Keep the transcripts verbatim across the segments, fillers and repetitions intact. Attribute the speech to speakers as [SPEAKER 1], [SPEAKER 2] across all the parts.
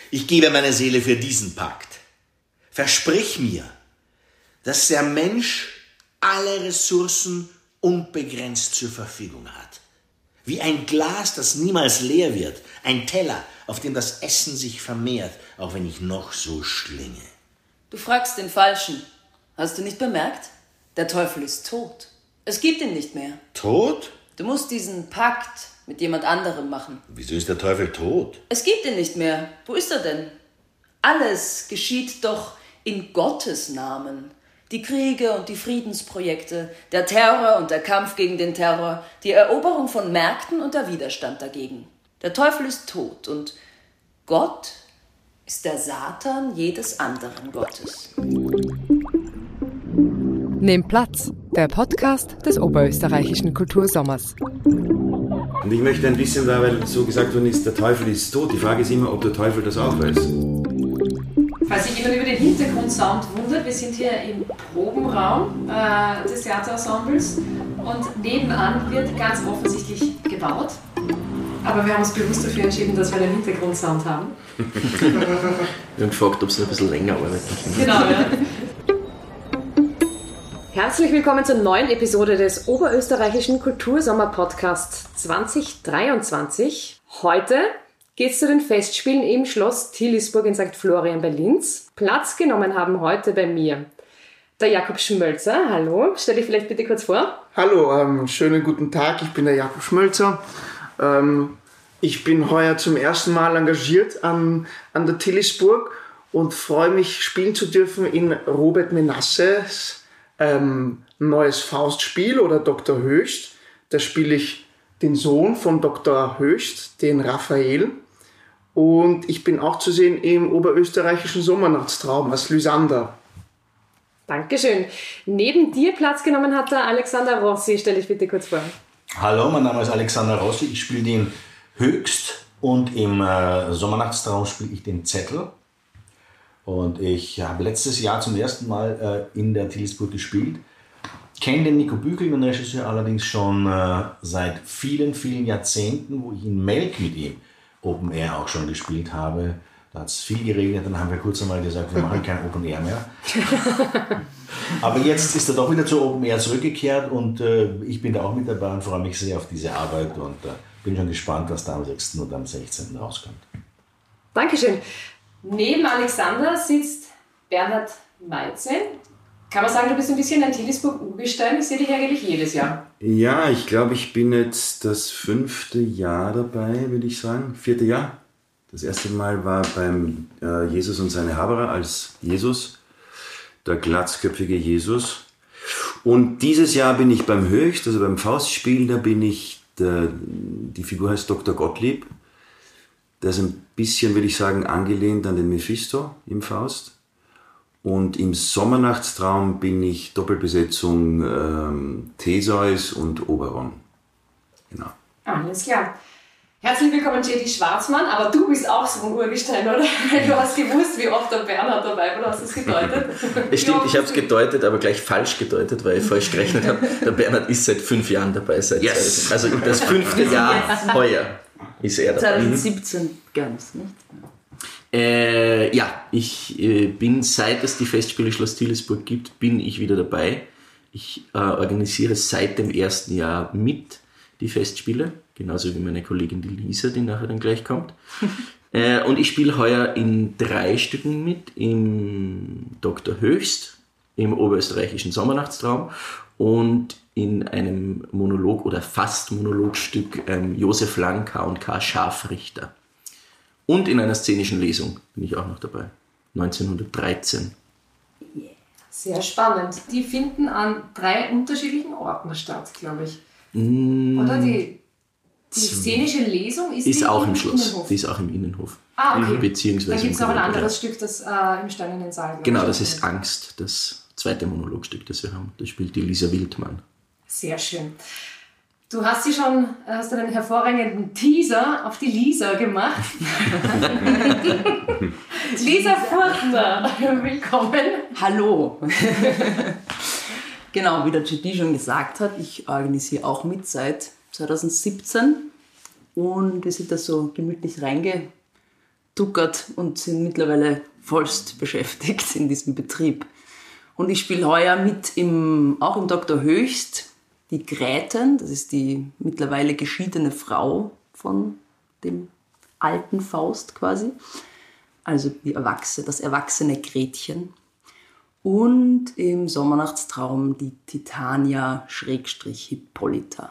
[SPEAKER 1] Ich gebe meine Seele für diesen Pakt. Versprich mir, dass der Mensch alle Ressourcen unbegrenzt zur Verfügung hat. Wie ein Glas, das niemals leer wird. Ein Teller, auf dem das Essen sich vermehrt, auch wenn ich noch so schlinge.
[SPEAKER 2] Du fragst den Falschen. Hast du nicht bemerkt? Der Teufel ist tot. Es gibt ihn nicht mehr.
[SPEAKER 1] Tot?
[SPEAKER 2] Du musst diesen Pakt mit jemand anderem machen.
[SPEAKER 1] Wieso ist der Teufel tot?
[SPEAKER 2] Es gibt ihn nicht mehr. Wo ist er denn? Alles geschieht doch in Gottes Namen. Die Kriege und die Friedensprojekte, der Terror und der Kampf gegen den Terror, die Eroberung von Märkten und der Widerstand dagegen. Der Teufel ist tot und Gott ist der Satan jedes anderen Gottes.
[SPEAKER 3] Nehmt Platz, der Podcast des Oberösterreichischen Kultursommers.
[SPEAKER 4] Und ich möchte ein bisschen da, weil so gesagt worden ist, der Teufel ist tot. Die Frage ist immer, ob der Teufel das auch weiß.
[SPEAKER 5] Falls sich jemand über den Hintergrundsound wundert, wir sind hier im Probenraum äh, des Theaterensembles und nebenan wird ganz offensichtlich gebaut. Aber wir haben uns bewusst dafür entschieden, dass wir einen Hintergrundsound haben.
[SPEAKER 6] Wir haben gefragt, ob es noch ein bisschen länger arbeitet.
[SPEAKER 5] Genau, ja. Herzlich willkommen zur neuen Episode des Oberösterreichischen Kultursommer-Podcasts zwanzig dreiundzwanzig. Heute geht es zu den Festspielen im Schloss Tillisburg in Sankt Florian bei Linz. Platz genommen haben heute bei mir der Jakob Schmölzer. Hallo, stell dich vielleicht bitte kurz vor.
[SPEAKER 7] Hallo, ähm, schönen guten Tag, ich bin der Jakob Schmölzer. Ähm, ich bin heuer zum ersten Mal engagiert an, an der Tillisburg und freue mich, spielen zu dürfen in Robert Menasses ähm, neues Faustspiel oder Doktor Höchst. Da spiele ich den Sohn von Doktor Höchst, den Raphael. Und ich bin auch zu sehen im Oberösterreichischen Sommernachtstraum als Lysander.
[SPEAKER 5] Dankeschön. Neben dir Platz genommen hat der Alexander Rossi. Stell dich bitte kurz vor.
[SPEAKER 1] Hallo, mein Name ist Alexander Rossi. Ich spiele den Höchst und im äh, Sommernachtstraum spiele ich den Zettel. Und ich habe letztes Jahr zum ersten Mal äh, in der Tillisburg gespielt. Kenne den Nico Büchel, den Regisseur, allerdings schon äh, seit vielen, vielen Jahrzehnten, wo ich in Melk mit ihm Open Air auch schon gespielt habe. Da hat es viel geregnet, dann haben wir kurz einmal gesagt, wir machen kein Open Air mehr. Aber jetzt ist er doch wieder zu Open Air zurückgekehrt und äh, ich bin da auch mit dabei und freue mich sehr auf diese Arbeit und äh, bin schon gespannt, was da am sechsten und am sechzehnten rauskommt.
[SPEAKER 5] Dankeschön. Neben Alexander sitzt Bernhard Meitze. Kann man sagen, du bist ein bisschen ein Tillisburg-Urgestein? Ich sehe dich eigentlich jedes Jahr.
[SPEAKER 4] Ja, ich glaube, ich bin jetzt das fünfte Jahr dabei, würde ich sagen. Vierte Jahr. Das erste Mal war beim äh, Jesus und seine Haberer als Jesus, der glatzköpfige Jesus. Und dieses Jahr bin ich beim Höchst, also beim Faustspiel, da bin ich, der, die Figur heißt Doktor Gottlieb. Der ist ein bisschen, würde ich sagen, angelehnt an den Mephisto im Faust. Und im Sommernachtstraum bin ich Doppelbesetzung ähm, Theseus und Oberon. Genau.
[SPEAKER 5] Alles klar. Herzlich willkommen, J D Schwarzmann. Aber du bist auch so ein Urgestein, oder? Du hast gewusst, wie oft der Bernhard dabei war. Du hast es gedeutet.
[SPEAKER 6] Es stimmt, ich habe es gedeutet, aber gleich falsch gedeutet, weil ich falsch gerechnet habe. Der Bernhard ist seit fünf Jahren dabei. Seit
[SPEAKER 1] yes.
[SPEAKER 6] Also das fünfte Jahr heuer ist er dabei.
[SPEAKER 2] zwanzig siebzehn ganz, nicht?
[SPEAKER 6] Äh, ja, ich äh, bin, seit es die Festspiele Schloss Tillisburg gibt, bin ich wieder dabei. Ich äh, organisiere seit dem ersten Jahr mit die Festspiele, genauso wie meine Kollegin die Lisa, die nachher dann gleich kommt. äh, und ich spiele heuer in drei Stücken mit, im Doktor Höchst, im Oberösterreichischen Sommernachtstraum und in einem Monolog- oder fast Monologstück ähm, Josef Lang, K und K Scharfrichter. Und in einer szenischen Lesung bin ich auch noch dabei, neunzehnhundertdreizehn.
[SPEAKER 5] Sehr spannend. Die finden an drei unterschiedlichen Orten statt, glaube ich.
[SPEAKER 6] Mm,
[SPEAKER 5] Oder die, die szenische Lesung ist,
[SPEAKER 6] ist
[SPEAKER 5] die
[SPEAKER 6] auch
[SPEAKER 5] im
[SPEAKER 6] im Schloss.
[SPEAKER 5] Innenhof.
[SPEAKER 6] Die ist auch im Innenhof.
[SPEAKER 5] Ah, okay.
[SPEAKER 6] Beziehungsweise
[SPEAKER 5] Dann gibt es noch ein
[SPEAKER 6] im
[SPEAKER 5] anderes Stück, das äh, im Steinernen Saal gibt.
[SPEAKER 6] Genau, das ist Angst, das zweite Monologstück, das wir haben. Das spielt die Lisa Wildmann.
[SPEAKER 5] Sehr schön. Du hast sie schon, hast einen hervorragenden Teaser auf die Lisa gemacht. Lisa Furtner, willkommen.
[SPEAKER 2] Hallo. Genau, wie der J D schon gesagt hat, ich organisiere auch mit seit zwanzig siebzehn und wir sind da so gemütlich reingetapst tuckert und sind mittlerweile vollst beschäftigt in diesem Betrieb. Und ich spiele heuer mit im, auch im Doktor Höchst die Gräten, das ist die mittlerweile geschiedene Frau von dem alten Faust quasi, also die Erwachsene, das erwachsene Gretchen. Und im Sommernachtstraum die Titania Schrägstrich Hippolyta.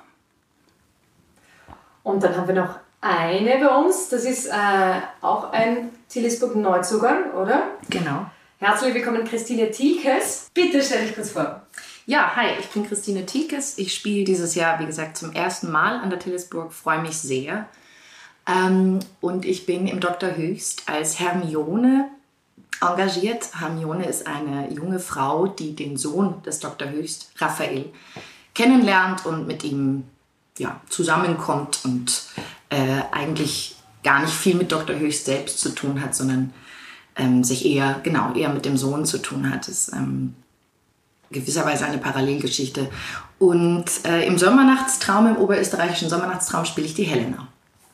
[SPEAKER 5] Und dann haben wir noch eine bei uns, das ist äh, auch ein Tillisburg-Neuzugang, oder?
[SPEAKER 8] Genau.
[SPEAKER 5] Herzlich willkommen, Christine Thielkes. Bitte stell dich kurz vor.
[SPEAKER 8] Ja, hi, ich bin Christine Thielkes. Ich spiele dieses Jahr, wie gesagt, zum ersten Mal an der Tillisburg, freue mich sehr. Ähm, und ich bin im Doktor Höchst als Hermione engagiert. Hermione ist eine junge Frau, die den Sohn des Doktor Höchst, Raphael, kennenlernt und mit ihm ja, zusammenkommt und äh, eigentlich gar nicht viel mit Doktor Höchst selbst zu tun hat, sondern ähm, sich eher, genau, eher mit dem Sohn zu tun hat. Das ist ähm, gewisserweise eine Parallelgeschichte. Und äh, im Sommernachtstraum, im oberösterreichischen Sommernachtstraum, spiele ich die Helena.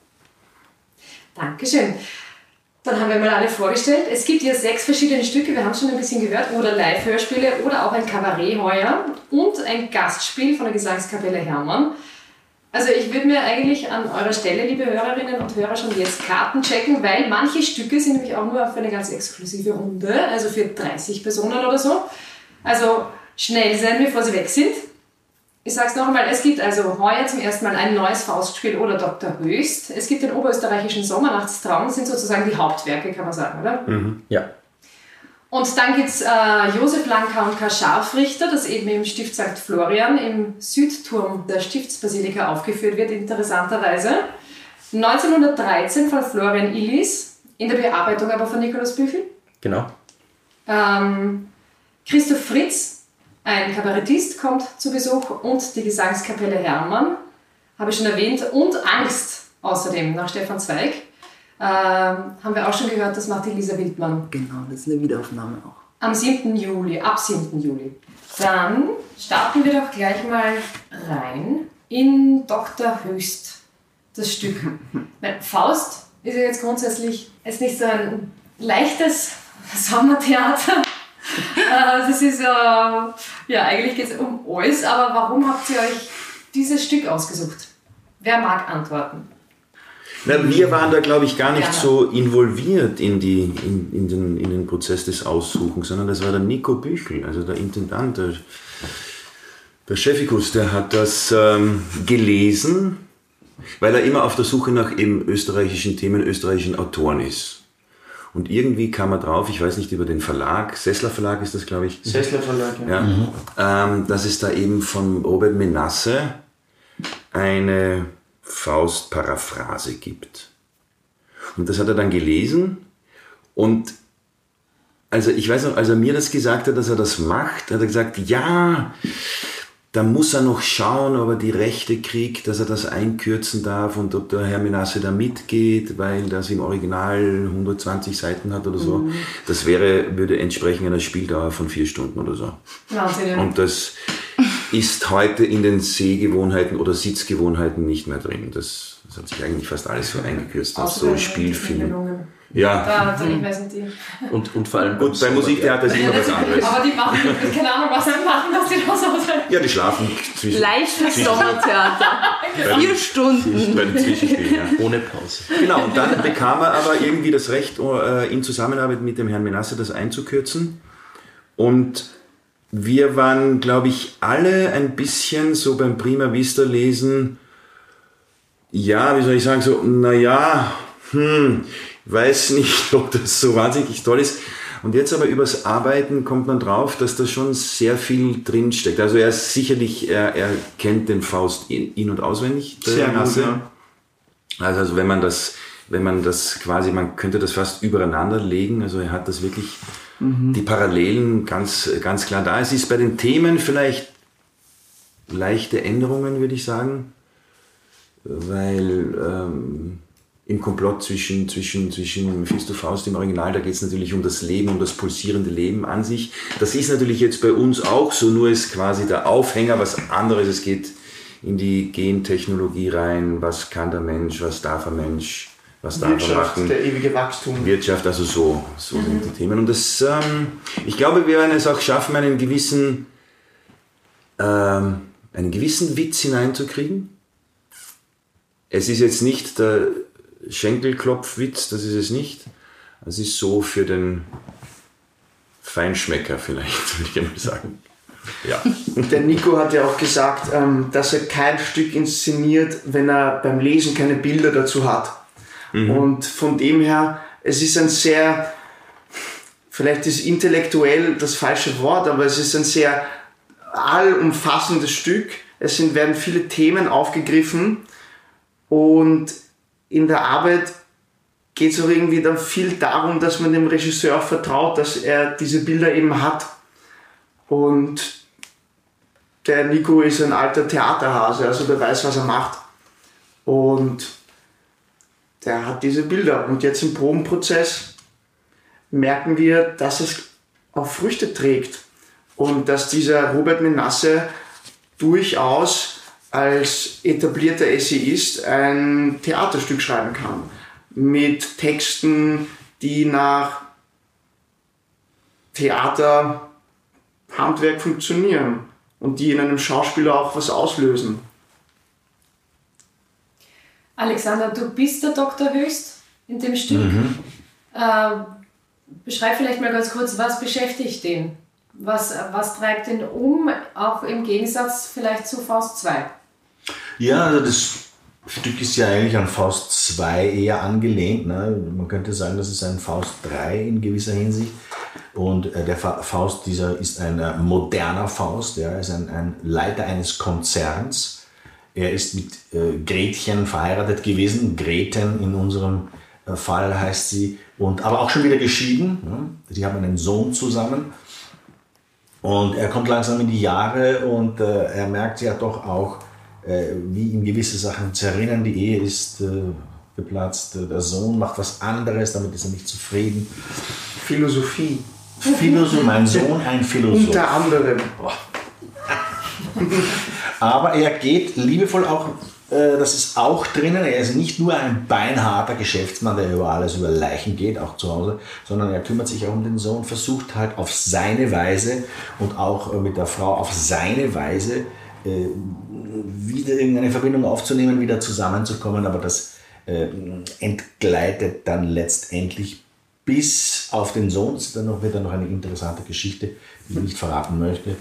[SPEAKER 5] Dankeschön. Dann haben wir mal alle vorgestellt. Es gibt hier sechs verschiedene Stücke, wir haben es schon ein bisschen gehört, oder Live-Hörspiele oder auch ein Kabarett heuer und ein Gastspiel von der Gesangskapelle Hermann. Also ich würde mir eigentlich an eurer Stelle, liebe Hörerinnen und Hörer, schon jetzt Karten checken, weil manche Stücke sind nämlich auch nur für eine ganz exklusive Runde, also für dreißig Personen oder so. Also schnell sein, bevor sie weg sind. Ich sage es noch einmal, es gibt also heuer zum ersten Mal ein neues Faustspiel oder Doktor Höchst. Es gibt den oberösterreichischen Sommernachtstraum, das sind sozusagen die Hauptwerke, kann man sagen, oder?
[SPEAKER 4] Mhm. Ja.
[SPEAKER 5] Und dann gibt es äh, Josef Lanka und Karl Scharfrichter, das eben im Stift Sankt Florian im Südturm der Stiftsbasilika aufgeführt wird, interessanterweise. neunzehnhundertdreizehn von Florian Illis, in der Bearbeitung aber von Nikolaus Büchel.
[SPEAKER 6] Genau.
[SPEAKER 5] Ähm, Christoph Fritz, ein Kabarettist, kommt zu Besuch und die Gesangskapelle Hermann, habe ich schon erwähnt, und Angst außerdem nach Stefan Zweig. Ähm, haben wir auch schon gehört, das macht die Lisa Wildmann.
[SPEAKER 2] Genau, das ist eine Wiederaufnahme auch.
[SPEAKER 5] Am siebten Juli, ab siebten Juli. Dann starten wir doch gleich mal rein in Doktor Höchst, das Stück. Weil Faust ist ja jetzt grundsätzlich jetzt nicht so ein leichtes Sommertheater. Das ist äh, ja, eigentlich geht es um alles, aber warum habt ihr euch dieses Stück ausgesucht? Wer mag antworten?
[SPEAKER 4] Na, wir waren da, glaube ich, gar nicht
[SPEAKER 5] Gerne.
[SPEAKER 4] so involviert in, die, in, in, den, in den Prozess des Aussuchens, sondern das war der Nico Büchel, also der Intendant, der, der Chefikus, der hat das ähm, gelesen, weil er immer auf der Suche nach eben österreichischen Themen, österreichischen Autoren ist. Und irgendwie kam er drauf, ich weiß nicht, über den Verlag, Sessler Verlag ist das, glaube ich.
[SPEAKER 7] Sessler Verlag, ja.
[SPEAKER 4] ja mhm. ähm, dass es da eben von Robert Menasse eine Faust-Paraphrase gibt. Und das hat er dann gelesen und also ich weiß noch, als er mir das gesagt hat, dass er das macht, hat er gesagt, ja, da muss er noch schauen, ob er die Rechte kriegt, dass er das einkürzen darf und ob der Herr Menasse da mitgeht, weil das im Original hundertzwanzig Seiten hat oder so. Mhm. Das wäre, würde entsprechen einer Spieldauer von vier Stunden oder so.
[SPEAKER 5] Wahnsinn.
[SPEAKER 4] Und das ist heute in den Sehgewohnheiten oder Sitzgewohnheiten nicht mehr drin. Das, das hat sich eigentlich fast alles so eingekürzt. Aus so Spielfilmen. Ja.
[SPEAKER 5] Da, also ich weiß nicht, die.
[SPEAKER 6] Und, und vor allem
[SPEAKER 4] gut, bei Musiktheater ist immer was anderes.
[SPEAKER 5] Aber die machen, keine Ahnung, was sie machen, dass die da so sind.
[SPEAKER 4] Ja, die schlafen zwischen.
[SPEAKER 2] Leichtes Sommertheater. Vier Stunden.
[SPEAKER 4] Bei den Zwischenspielen, ja.
[SPEAKER 6] Ohne Pause.
[SPEAKER 4] Genau, und dann bekam er aber irgendwie das Recht, in Zusammenarbeit mit dem Herrn Menasse das einzukürzen. Und wir waren, glaube ich, alle ein bisschen so beim Prima Vista lesen, ja, wie soll ich sagen, so, naja, hm, weiß nicht, ob das so wahnsinnig toll ist. Und jetzt aber übers Arbeiten kommt man drauf, dass da schon sehr viel drinsteckt. Also er ist sicherlich, er, er kennt den Faust in, in- und auswendig, der
[SPEAKER 7] Sehr
[SPEAKER 4] Nasse.
[SPEAKER 7] gut, ja.
[SPEAKER 4] Also, also wenn man das, wenn man das quasi, man könnte das fast übereinander legen. Also er hat das wirklich, mhm. die Parallelen ganz, ganz klar da. Es ist bei den Themen vielleicht leichte Änderungen, würde ich sagen. Weil ähm, im Komplott zwischen, zwischen, zwischen Mephisto Faust im Original, da geht es natürlich um das Leben, um das pulsierende Leben an sich. Das ist natürlich jetzt bei uns auch so, nur ist quasi der Aufhänger was anderes. Es geht in die Gentechnologie rein, was kann der Mensch, was darf ein Mensch, was darf man machen.
[SPEAKER 7] Der ewige Wachstum.
[SPEAKER 4] Wirtschaft, also so, so mhm. sind die Themen. Und das, ähm, ich glaube, wir werden es auch schaffen, einen gewissen, ähm, einen gewissen Witz hineinzukriegen. Es ist jetzt nicht der Schenkelklopfwitz, das ist es nicht. Es ist so für den Feinschmecker vielleicht, würde ich einmal sagen. Ja.
[SPEAKER 7] Der Nico hat ja auch gesagt, dass er kein Stück inszeniert, wenn er beim Lesen keine Bilder dazu hat. Mhm. Und von dem her, es ist ein sehr, vielleicht ist intellektuell das falsche Wort, aber es ist ein sehr allumfassendes Stück. Es sind, werden viele Themen aufgegriffen und in der Arbeit geht es auch irgendwie dann viel darum, dass man dem Regisseur auch vertraut, dass er diese Bilder eben hat. Und der Nico ist ein alter Theaterhase, also der weiß, was er macht. Und der hat diese Bilder. Und jetzt im Probenprozess merken wir, dass es auch Früchte trägt. Und dass dieser Robert Menasse durchaus als etablierter Essayist ein Theaterstück schreiben kann. Mit Texten, die nach Theaterhandwerk funktionieren und die in einem Schauspieler auch was auslösen.
[SPEAKER 5] Alexander, du bist der Doktor Höchst in dem Stück.
[SPEAKER 1] Mhm.
[SPEAKER 5] Äh, beschreib vielleicht mal ganz kurz, was beschäftigt den? Was, was treibt ihn um, auch im Gegensatz vielleicht zu Faust zwei?
[SPEAKER 1] Ja, also das Stück ist ja eigentlich an Faust zwei eher angelehnt. Ne? Man könnte sagen, das ist ein Faust drei in gewisser Hinsicht. Und äh, der Fa- Faust, dieser ist ein äh, moderner Faust. Er ist ein, ein Leiter eines Konzerns. Er ist mit äh, Gretchen verheiratet gewesen. Greten in unserem äh, Fall heißt sie. Und, aber auch schon wieder geschieden. Ne? Sie haben einen Sohn zusammen. Und er kommt langsam in die Jahre und äh, er merkt ja doch auch, äh, wie ihm gewisse Sachen zerrinnen. Die Ehe ist äh, geplatzt, der Sohn macht was anderes, damit ist er nicht zufrieden.
[SPEAKER 7] Philosophie.
[SPEAKER 1] Philosoph, mein Sohn ein Philosoph.
[SPEAKER 7] Unter anderem.
[SPEAKER 1] Aber er geht liebevoll auch, äh, das ist auch drinnen, er ist nicht nur ein beinharter Geschäftsmann, der über alles, über Leichen geht, auch zu Hause, sondern er kümmert sich auch um den Sohn, versucht halt auf seine Weise und auch äh, mit der Frau auf seine Weise äh, wieder irgendeine Verbindung aufzunehmen, wieder zusammenzukommen, aber das äh, entgleitet dann letztendlich bis auf den Sohn. Dann wird dann noch eine interessante Geschichte, die ich nicht verraten möchte.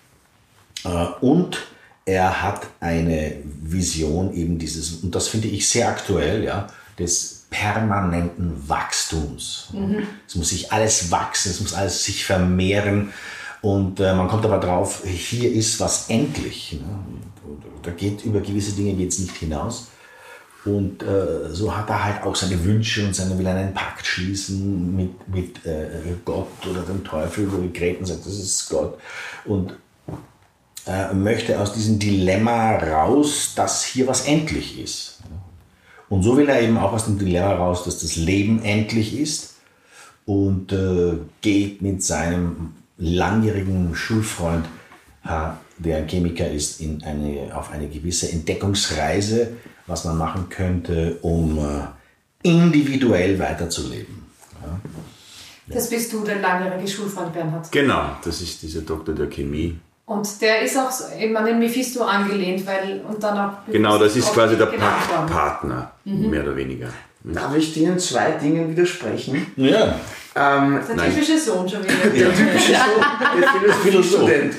[SPEAKER 1] Und er hat eine Vision eben dieses, und das finde ich sehr aktuell, ja, des permanenten Wachstums. Mhm. Es muss sich alles wachsen, es muss alles sich vermehren. Und äh, man kommt aber drauf, hier ist was endlich. Ne? Da geht über gewisse Dinge geht's nicht hinaus. Und äh, so hat er halt auch seine Wünsche und seine will einen Pakt schließen mit, mit äh, Gott oder dem Teufel, wo die Greten sagt, das ist Gott. Und äh, möchte aus diesem Dilemma raus, dass hier was endlich ist. Und so will er eben auch aus dem Dilemma raus, dass das Leben endlich ist und äh, geht mit seinem langjährigen Schulfreund, der ein Chemiker ist, in eine, auf eine gewisse Entdeckungsreise, was man machen könnte, um äh, individuell weiterzuleben. Ja.
[SPEAKER 5] Das bist du, der langjährige Schulfreund Bernhard.
[SPEAKER 4] Genau, das ist dieser Doktor der Chemie.
[SPEAKER 5] Und der ist auch so, eben an den Mephisto angelehnt, weil und dann auch...
[SPEAKER 4] Genau, das ist quasi der Paktpartner, mhm. mehr oder weniger.
[SPEAKER 7] Darf ich dir in zwei Dingen widersprechen?
[SPEAKER 1] Ja.
[SPEAKER 7] Ähm,
[SPEAKER 5] der
[SPEAKER 7] nein.
[SPEAKER 5] typische Sohn schon wieder.
[SPEAKER 7] Der typische Sohn, der Philosoph-Student.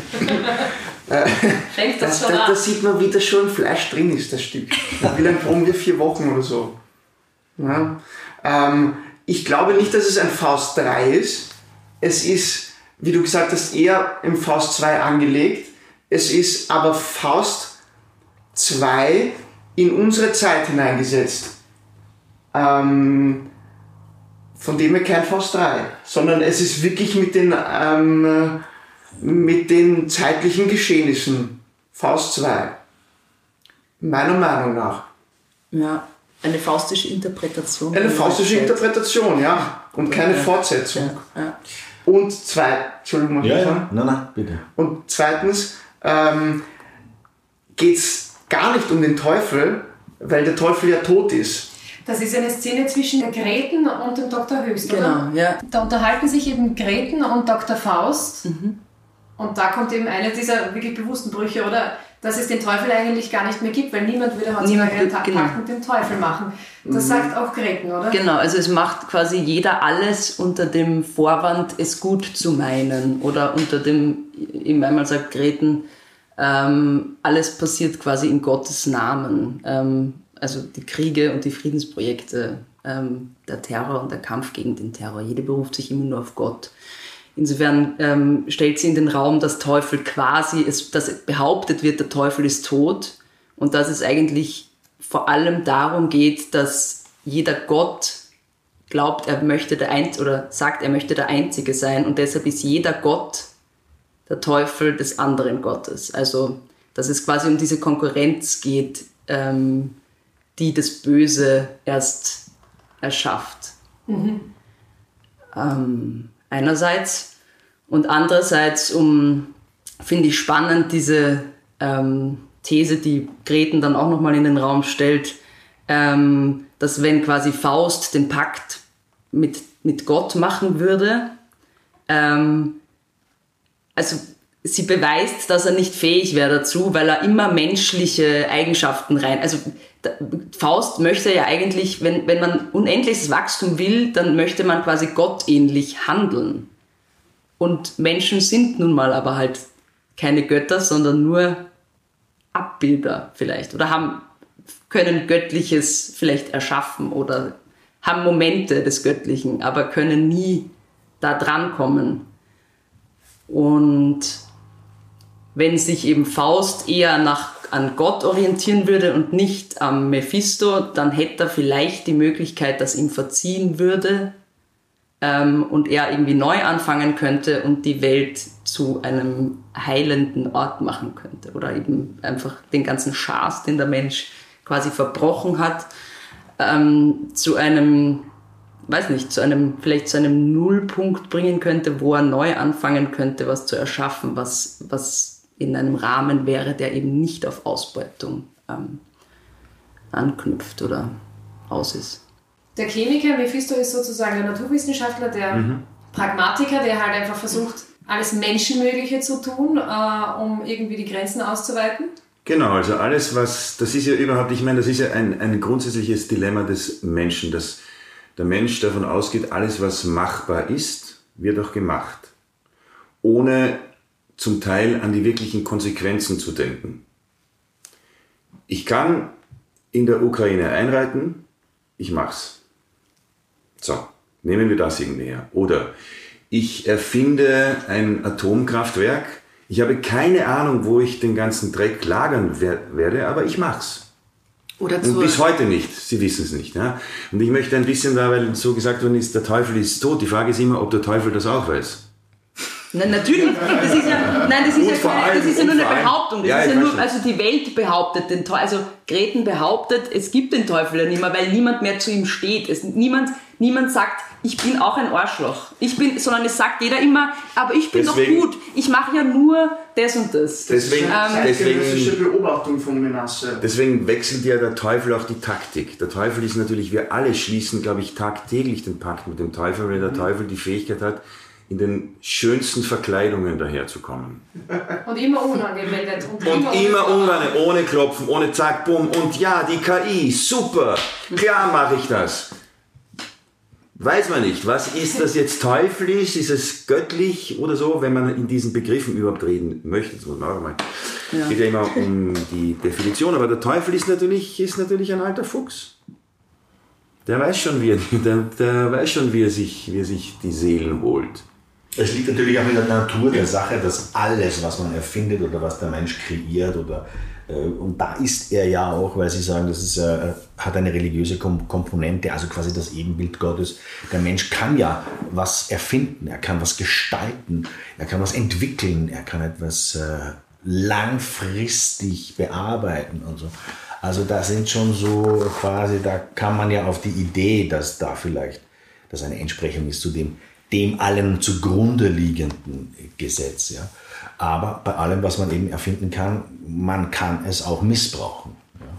[SPEAKER 5] Schenkt das
[SPEAKER 7] da,
[SPEAKER 5] schon
[SPEAKER 7] da,
[SPEAKER 5] ab.
[SPEAKER 7] da sieht man, wie das schon Fleisch drin ist, das Stück. Wie lange proben wir? Vier Wochen oder so. Ja. Ähm, ich glaube nicht, dass es ein Faust drei ist. Es ist, wie du gesagt hast, eher im Faust zwei angelegt. Es ist aber Faust zwei in unsere Zeit hineingesetzt. Ähm, von dem her kein Faust drei, sondern es ist wirklich mit den, ähm, mit den zeitlichen Geschehnissen Faust zwei. Meiner Meinung nach.
[SPEAKER 2] Ja, eine faustische Interpretation.
[SPEAKER 7] Eine faustische Interpretation, ja. Und keine Fortsetzung.
[SPEAKER 2] Ja, ja.
[SPEAKER 7] Und zwei, Entschuldigung, muss ich
[SPEAKER 1] Ja,
[SPEAKER 7] sagen.
[SPEAKER 1] ja, nein, nein, bitte.
[SPEAKER 7] Und zweitens ähm, geht es gar nicht um den Teufel, weil der Teufel ja tot ist.
[SPEAKER 5] Das ist eine Szene zwischen der Greten und dem Doktor Höchst,
[SPEAKER 2] Genau,
[SPEAKER 5] oder?
[SPEAKER 2] ja.
[SPEAKER 5] Da unterhalten sich eben Greten und Doktor Faust.
[SPEAKER 2] Mhm. Und
[SPEAKER 5] da kommt eben einer dieser wirklich bewussten Brüche, oder? Dass es den Teufel eigentlich gar nicht mehr gibt, weil niemand würde heutzutage einen Tag
[SPEAKER 2] genau.
[SPEAKER 5] mit dem Teufel machen. Das mhm. sagt auch Greten, oder?
[SPEAKER 2] Genau, also es macht quasi jeder alles unter dem Vorwand, es gut zu meinen. Oder unter dem, eben einmal sagt Greten, ähm, alles passiert quasi in Gottes Namen. Ähm, also die Kriege und die Friedensprojekte, ähm, der Terror und der Kampf gegen den Terror. Jeder beruft sich immer nur auf Gott. Insofern ähm, stellt sie in den Raum, dass Teufel quasi, es, dass behauptet wird, der Teufel ist tot und dass es eigentlich vor allem darum geht, dass jeder Gott glaubt, er möchte der Einzige oder sagt, er möchte der Einzige sein und deshalb ist jeder Gott der Teufel des anderen Gottes. Also, dass es quasi um diese Konkurrenz geht, ähm, die das Böse erst erschafft. Mhm. Ähm, einerseits und andererseits, um, finde ich spannend, diese ähm, These, die Greten dann auch nochmal in den Raum stellt, ähm, dass wenn quasi Faust den Pakt mit, mit Gott machen würde, ähm, also sie beweist, dass er nicht fähig wäre dazu, weil er immer menschliche Eigenschaften rein, also Faust möchte ja eigentlich, wenn, wenn man unendliches Wachstum will, dann möchte man quasi gottähnlich handeln. Und Menschen sind nun mal aber halt keine Götter, sondern nur Abbilder vielleicht. Oder haben, können Göttliches vielleicht erschaffen oder haben Momente des Göttlichen, aber können nie da drankommen. Und wenn sich eben Faust eher nach, an Gott orientieren würde und nicht am Mephisto, dann hätte er vielleicht die Möglichkeit, dass ihm verziehen würde ähm, und er irgendwie neu anfangen könnte und die Welt zu einem heilenden Ort machen könnte. Oder eben einfach den ganzen Schaß, den der Mensch quasi verbrochen hat, ähm, zu einem, weiß nicht, zu einem, vielleicht zu einem Nullpunkt bringen könnte, wo er neu anfangen könnte, was zu erschaffen, was, was in einem Rahmen wäre, der eben nicht auf Ausbeutung ähm, anknüpft oder aus ist.
[SPEAKER 5] Der Chemiker Mephisto ist sozusagen der Naturwissenschaftler, der mhm. Pragmatiker, der halt einfach versucht, alles Menschenmögliche zu tun, äh, um irgendwie die Grenzen auszuweiten.
[SPEAKER 4] Genau, also alles, was, das ist ja überhaupt, ich meine, das ist ja ein, ein grundsätzliches Dilemma des Menschen, dass der Mensch davon ausgeht, alles, was machbar ist, wird auch gemacht. Ohne zum Teil an die wirklichen Konsequenzen zu denken. Ich kann in der Ukraine einreiten, ich mach's. So, nehmen wir das irgendwie her. Oder ich erfinde ein Atomkraftwerk, ich habe keine Ahnung, wo ich den ganzen Dreck lagern werde, aber ich mach's.
[SPEAKER 2] Oder
[SPEAKER 4] und bis heute nicht, sie wissen es nicht. Ja? Und ich möchte ein bisschen da, weil so gesagt worden ist, der Teufel ist tot, die Frage ist immer, ob der Teufel das auch weiß.
[SPEAKER 2] Nein, natürlich, das ist ja, nein, das ist ja, keine, allem, das ist ja nur eine Behauptung. Das ja, ist ja nur, also die Welt behauptet den Teufel, also Greten behauptet, es gibt den Teufel ja nicht mehr, weil niemand mehr zu ihm steht. Es, niemand, niemand sagt, ich bin auch ein Arschloch. Ich bin, sondern es sagt jeder immer, aber ich bin deswegen, doch gut. Ich mache ja nur das und das.
[SPEAKER 7] Deswegen,
[SPEAKER 2] ähm,
[SPEAKER 7] deswegen, Beobachtung von Menasse.
[SPEAKER 4] Deswegen wechselt ja der Teufel auch die Taktik. Der Teufel ist natürlich, wir alle schließen, glaube ich, tagtäglich den Pakt mit dem Teufel, weil der mhm. Teufel die Fähigkeit hat, in den schönsten Verkleidungen daherzukommen.
[SPEAKER 5] Und immer unangemeldet. Und,
[SPEAKER 4] und immer, immer unangemeldet, ohne Klopfen, ohne Zack, Bumm. Und ja, die K I, super, klar mache ich das. Weiß man nicht, was ist das jetzt teuflisch, ist es göttlich oder so, wenn man in diesen Begriffen überhaupt reden möchte. Das muss man auch mal. Es ja. geht ja immer um die Definition, aber der Teufel ist natürlich, ist natürlich ein alter Fuchs. Der weiß schon, wie er, der, der weiß schon, wie er sich, wie er sich die Seelen holt.
[SPEAKER 1] Es liegt natürlich auch in der Natur der Sache, dass alles, was man erfindet oder was der Mensch kreiert, oder, äh, und da ist er ja auch, weil Sie sagen, das ist, äh, hat eine religiöse Kom- Komponente, also quasi das Ebenbild Gottes. Der Mensch kann ja was erfinden, er kann was gestalten, er kann was entwickeln, er kann etwas äh, langfristig bearbeiten und so. Also da sind schon so quasi, da kann man ja auf die Idee, dass da vielleicht das eine Entsprechung ist zu dem, dem allem zugrunde liegenden Gesetz. Ja. Aber bei allem, was man eben erfinden kann, man kann es auch missbrauchen. Ja.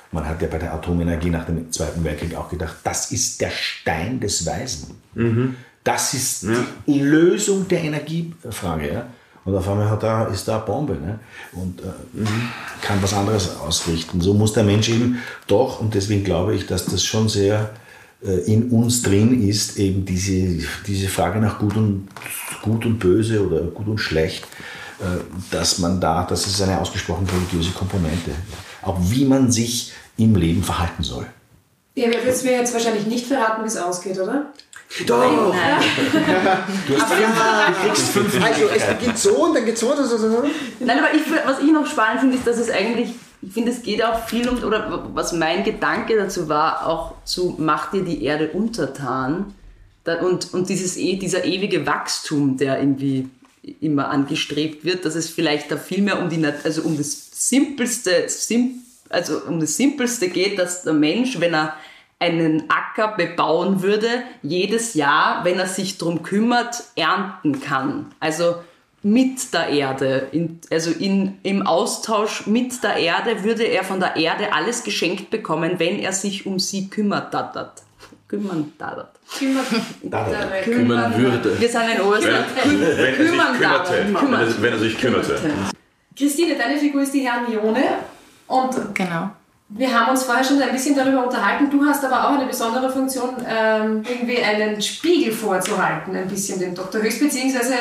[SPEAKER 1] Man hat ja bei der Atomenergie nach dem Zweiten Weltkrieg auch gedacht, das ist der Stein des Weisen.
[SPEAKER 4] Mhm.
[SPEAKER 1] Das ist
[SPEAKER 4] Ja.
[SPEAKER 1] die Lösung der Energiefrage. Ja? Und auf einmal hat er, ist da eine Bombe, ne? Und äh, mhm. kann was anderes ausrichten. So muss der Mensch eben doch, und deswegen glaube ich, dass das schon sehr äh, in uns drin ist, eben diese, diese Frage nach Gut und, Gut und Böse oder Gut und Schlecht, äh, dass man da, das ist eine ausgesprochen religiöse Komponente. Auch wie man sich im Leben verhalten soll.
[SPEAKER 5] Ihr werdet mir jetzt wahrscheinlich nicht verraten, wie es ausgeht, oder?
[SPEAKER 7] Doch!
[SPEAKER 2] Nein.
[SPEAKER 1] Du hast du kriegst fünf
[SPEAKER 7] Also es beginnt so und dann geht so und so, so, so.
[SPEAKER 2] Nein, aber ich, was ich noch spannend finde, ist, dass es eigentlich, ich finde, es geht auch viel um, oder was mein Gedanke dazu war, auch zu, macht dir die Erde untertan. Da, und und dieses, dieser ewige Wachstum, der irgendwie immer angestrebt wird, dass es vielleicht da viel mehr um, die, also um das simpelste, sim, also um das Simpelste geht, dass der Mensch, wenn er einen Acker bebauen würde, jedes Jahr, wenn er sich darum kümmert, ernten kann. Also mit der Erde, in, also in, im Austausch mit der Erde würde er von der Erde alles geschenkt bekommen, wenn er sich um sie kümmert. Dadat. Kümmern, dadat.
[SPEAKER 5] Kümmern,
[SPEAKER 6] Kümmern würde.
[SPEAKER 2] Wir sind in Oberösterreich.
[SPEAKER 4] Wenn er sich
[SPEAKER 2] Kümmern
[SPEAKER 4] kümmerte.
[SPEAKER 2] dadat.
[SPEAKER 4] Wenn er, wenn er sich kümmerte.
[SPEAKER 5] Christine, deine Figur ist die Hermione und
[SPEAKER 8] Genau.
[SPEAKER 5] wir haben uns vorher schon ein bisschen darüber unterhalten. Du hast aber auch eine besondere Funktion, ähm, irgendwie einen Spiegel vorzuhalten, ein bisschen dem Doktor Höchst, beziehungsweise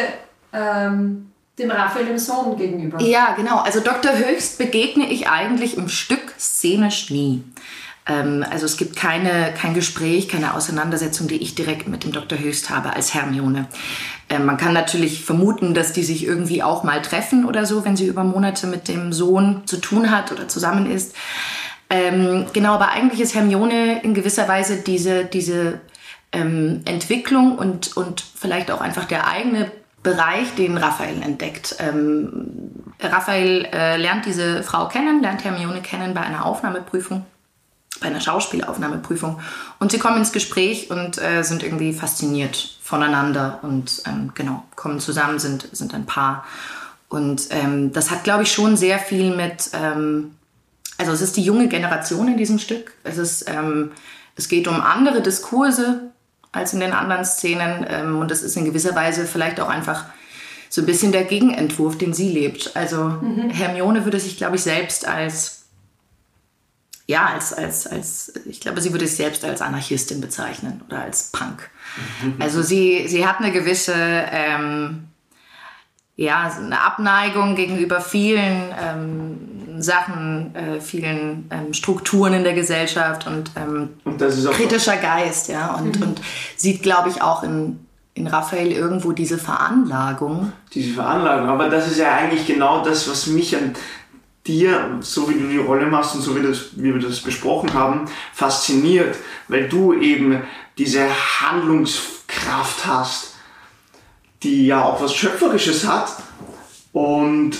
[SPEAKER 5] ähm, dem Raphael, dem Sohn gegenüber.
[SPEAKER 8] Ja, genau. Also Doktor Höchst begegne ich eigentlich im Stück szenisch nie. Ähm, also es gibt keine, kein Gespräch, keine Auseinandersetzung, die ich direkt mit dem Doktor Höchst habe als Hermione. Ähm, man kann natürlich vermuten, dass die sich irgendwie auch mal treffen oder so, wenn sie über Monate mit dem Sohn zu tun hat oder zusammen ist. Ähm, genau, aber eigentlich ist Hermione in gewisser Weise diese, diese ähm, Entwicklung und, und vielleicht auch einfach der eigene Bereich, den Raphael entdeckt. Ähm, Raphael äh, lernt diese Frau kennen, lernt Hermione kennen bei einer Aufnahmeprüfung, bei einer Schauspielaufnahmeprüfung. Und sie kommen ins Gespräch und äh, sind irgendwie fasziniert voneinander und ähm, genau, kommen zusammen, sind, sind ein Paar. Und ähm, das hat, glaube ich, schon sehr viel mit... Ähm, Also es ist die junge Generation in diesem Stück. Es, ist, ähm, es geht um andere Diskurse als in den anderen Szenen. Ähm, und es ist in gewisser Weise vielleicht auch einfach so ein bisschen der Gegenentwurf, den sie lebt. Also mhm. Hermione würde sich, glaube ich, selbst als, ja, als, als, als, ich glaube, sie würde sich selbst als Anarchistin bezeichnen oder als Punk. Mhm. Also sie, sie hat eine gewisse... Ähm, ja, eine Abneigung gegenüber vielen ähm, Sachen, äh, vielen ähm, Strukturen in der Gesellschaft und, ähm,
[SPEAKER 7] Und das ist auch
[SPEAKER 8] kritischer Geist, ja, und, mhm. und sieht, glaube ich, auch in, in Raphael irgendwo diese Veranlagung.
[SPEAKER 7] diese Veranlagung. Aber das ist ja eigentlich genau das, was mich an dir, so wie du die Rolle machst und so wie, das, wie wir das besprochen haben, fasziniert, weil du eben diese Handlungskraft hast, die ja auch was Schöpferisches hat, und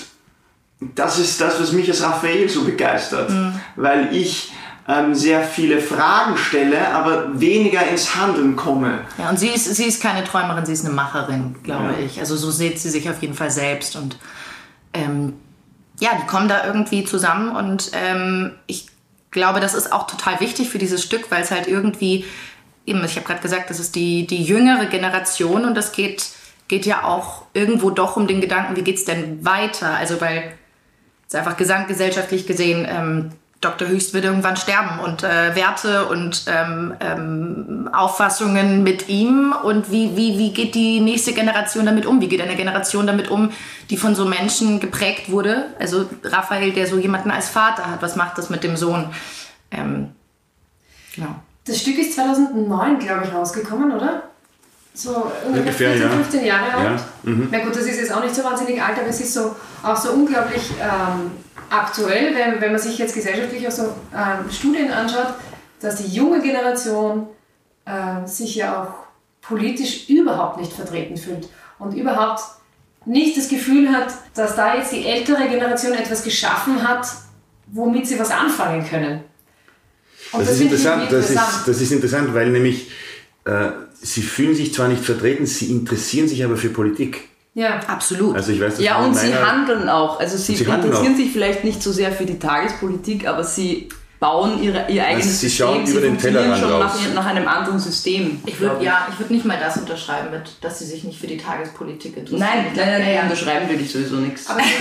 [SPEAKER 7] das ist das, was mich als Raphael so begeistert, mhm. weil ich ähm, sehr viele Fragen stelle, aber weniger ins Handeln komme.
[SPEAKER 8] Ja, und sie ist, sie ist keine Träumerin, sie ist eine Macherin, glaube ja. ich. Also so sieht sie sich auf jeden Fall selbst und ähm, ja, die kommen da irgendwie zusammen und ähm, ich glaube, das ist auch total wichtig für dieses Stück, weil es halt irgendwie, eben, ich habe gerade gesagt, das ist die, die jüngere Generation und das geht... geht ja auch irgendwo doch um den Gedanken, wie geht's denn weiter? Also weil es einfach gesamtgesellschaftlich gesehen, ähm, Doktor Höchst wird irgendwann sterben und äh, Werte und ähm, ähm, Auffassungen mit ihm und wie, wie, wie geht die nächste Generation damit um? Wie geht eine Generation damit um, die von so Menschen geprägt wurde? Also Raphael, der so jemanden als Vater hat, was macht das mit dem Sohn? Ähm, genau.
[SPEAKER 5] Das Stück ist zweitausendneun, glaube ich, rausgekommen, oder? So ungefähr vierzehn,
[SPEAKER 4] ja.
[SPEAKER 5] fünfzehn Jahre alt.
[SPEAKER 4] Ja. Mhm.
[SPEAKER 5] Na gut, das ist jetzt auch nicht so wahnsinnig alt, aber es ist so, auch so unglaublich ähm, aktuell, wenn, wenn man sich jetzt gesellschaftlich auch so ähm, Studien anschaut, dass die junge Generation äh, sich ja auch politisch überhaupt nicht vertreten fühlt und überhaupt nicht das Gefühl hat, dass da jetzt die ältere Generation etwas geschaffen hat, womit sie was anfangen können. Und
[SPEAKER 4] das,
[SPEAKER 5] das,
[SPEAKER 4] ist interessant,
[SPEAKER 5] interessant.
[SPEAKER 4] Das, ist, das ist interessant, weil nämlich äh, sie fühlen sich zwar nicht vertreten, sie interessieren sich aber für Politik.
[SPEAKER 5] Ja,
[SPEAKER 8] absolut.
[SPEAKER 4] Also ich weiß, das
[SPEAKER 2] ja, und sie handeln auch. Also sie,
[SPEAKER 4] sie
[SPEAKER 2] interessieren
[SPEAKER 4] auch.
[SPEAKER 2] sich vielleicht nicht so sehr für die Tagespolitik, aber sie bauen ihre, ihr eigenes
[SPEAKER 4] Also sie
[SPEAKER 2] System.
[SPEAKER 4] schauen
[SPEAKER 2] Sie
[SPEAKER 4] über den
[SPEAKER 2] funktionieren
[SPEAKER 4] Tellerrand
[SPEAKER 2] schon
[SPEAKER 4] raus.
[SPEAKER 2] nach, nach einem anderen System.
[SPEAKER 8] Ich würde ja, ich würde nicht mal das unterschreiben, mit, dass sie sich nicht für die Tagespolitik interessieren.
[SPEAKER 2] Nein, nein, nein,
[SPEAKER 8] Ja, ja.
[SPEAKER 2] unterschreiben will ich sowieso nichts.
[SPEAKER 8] Aber ich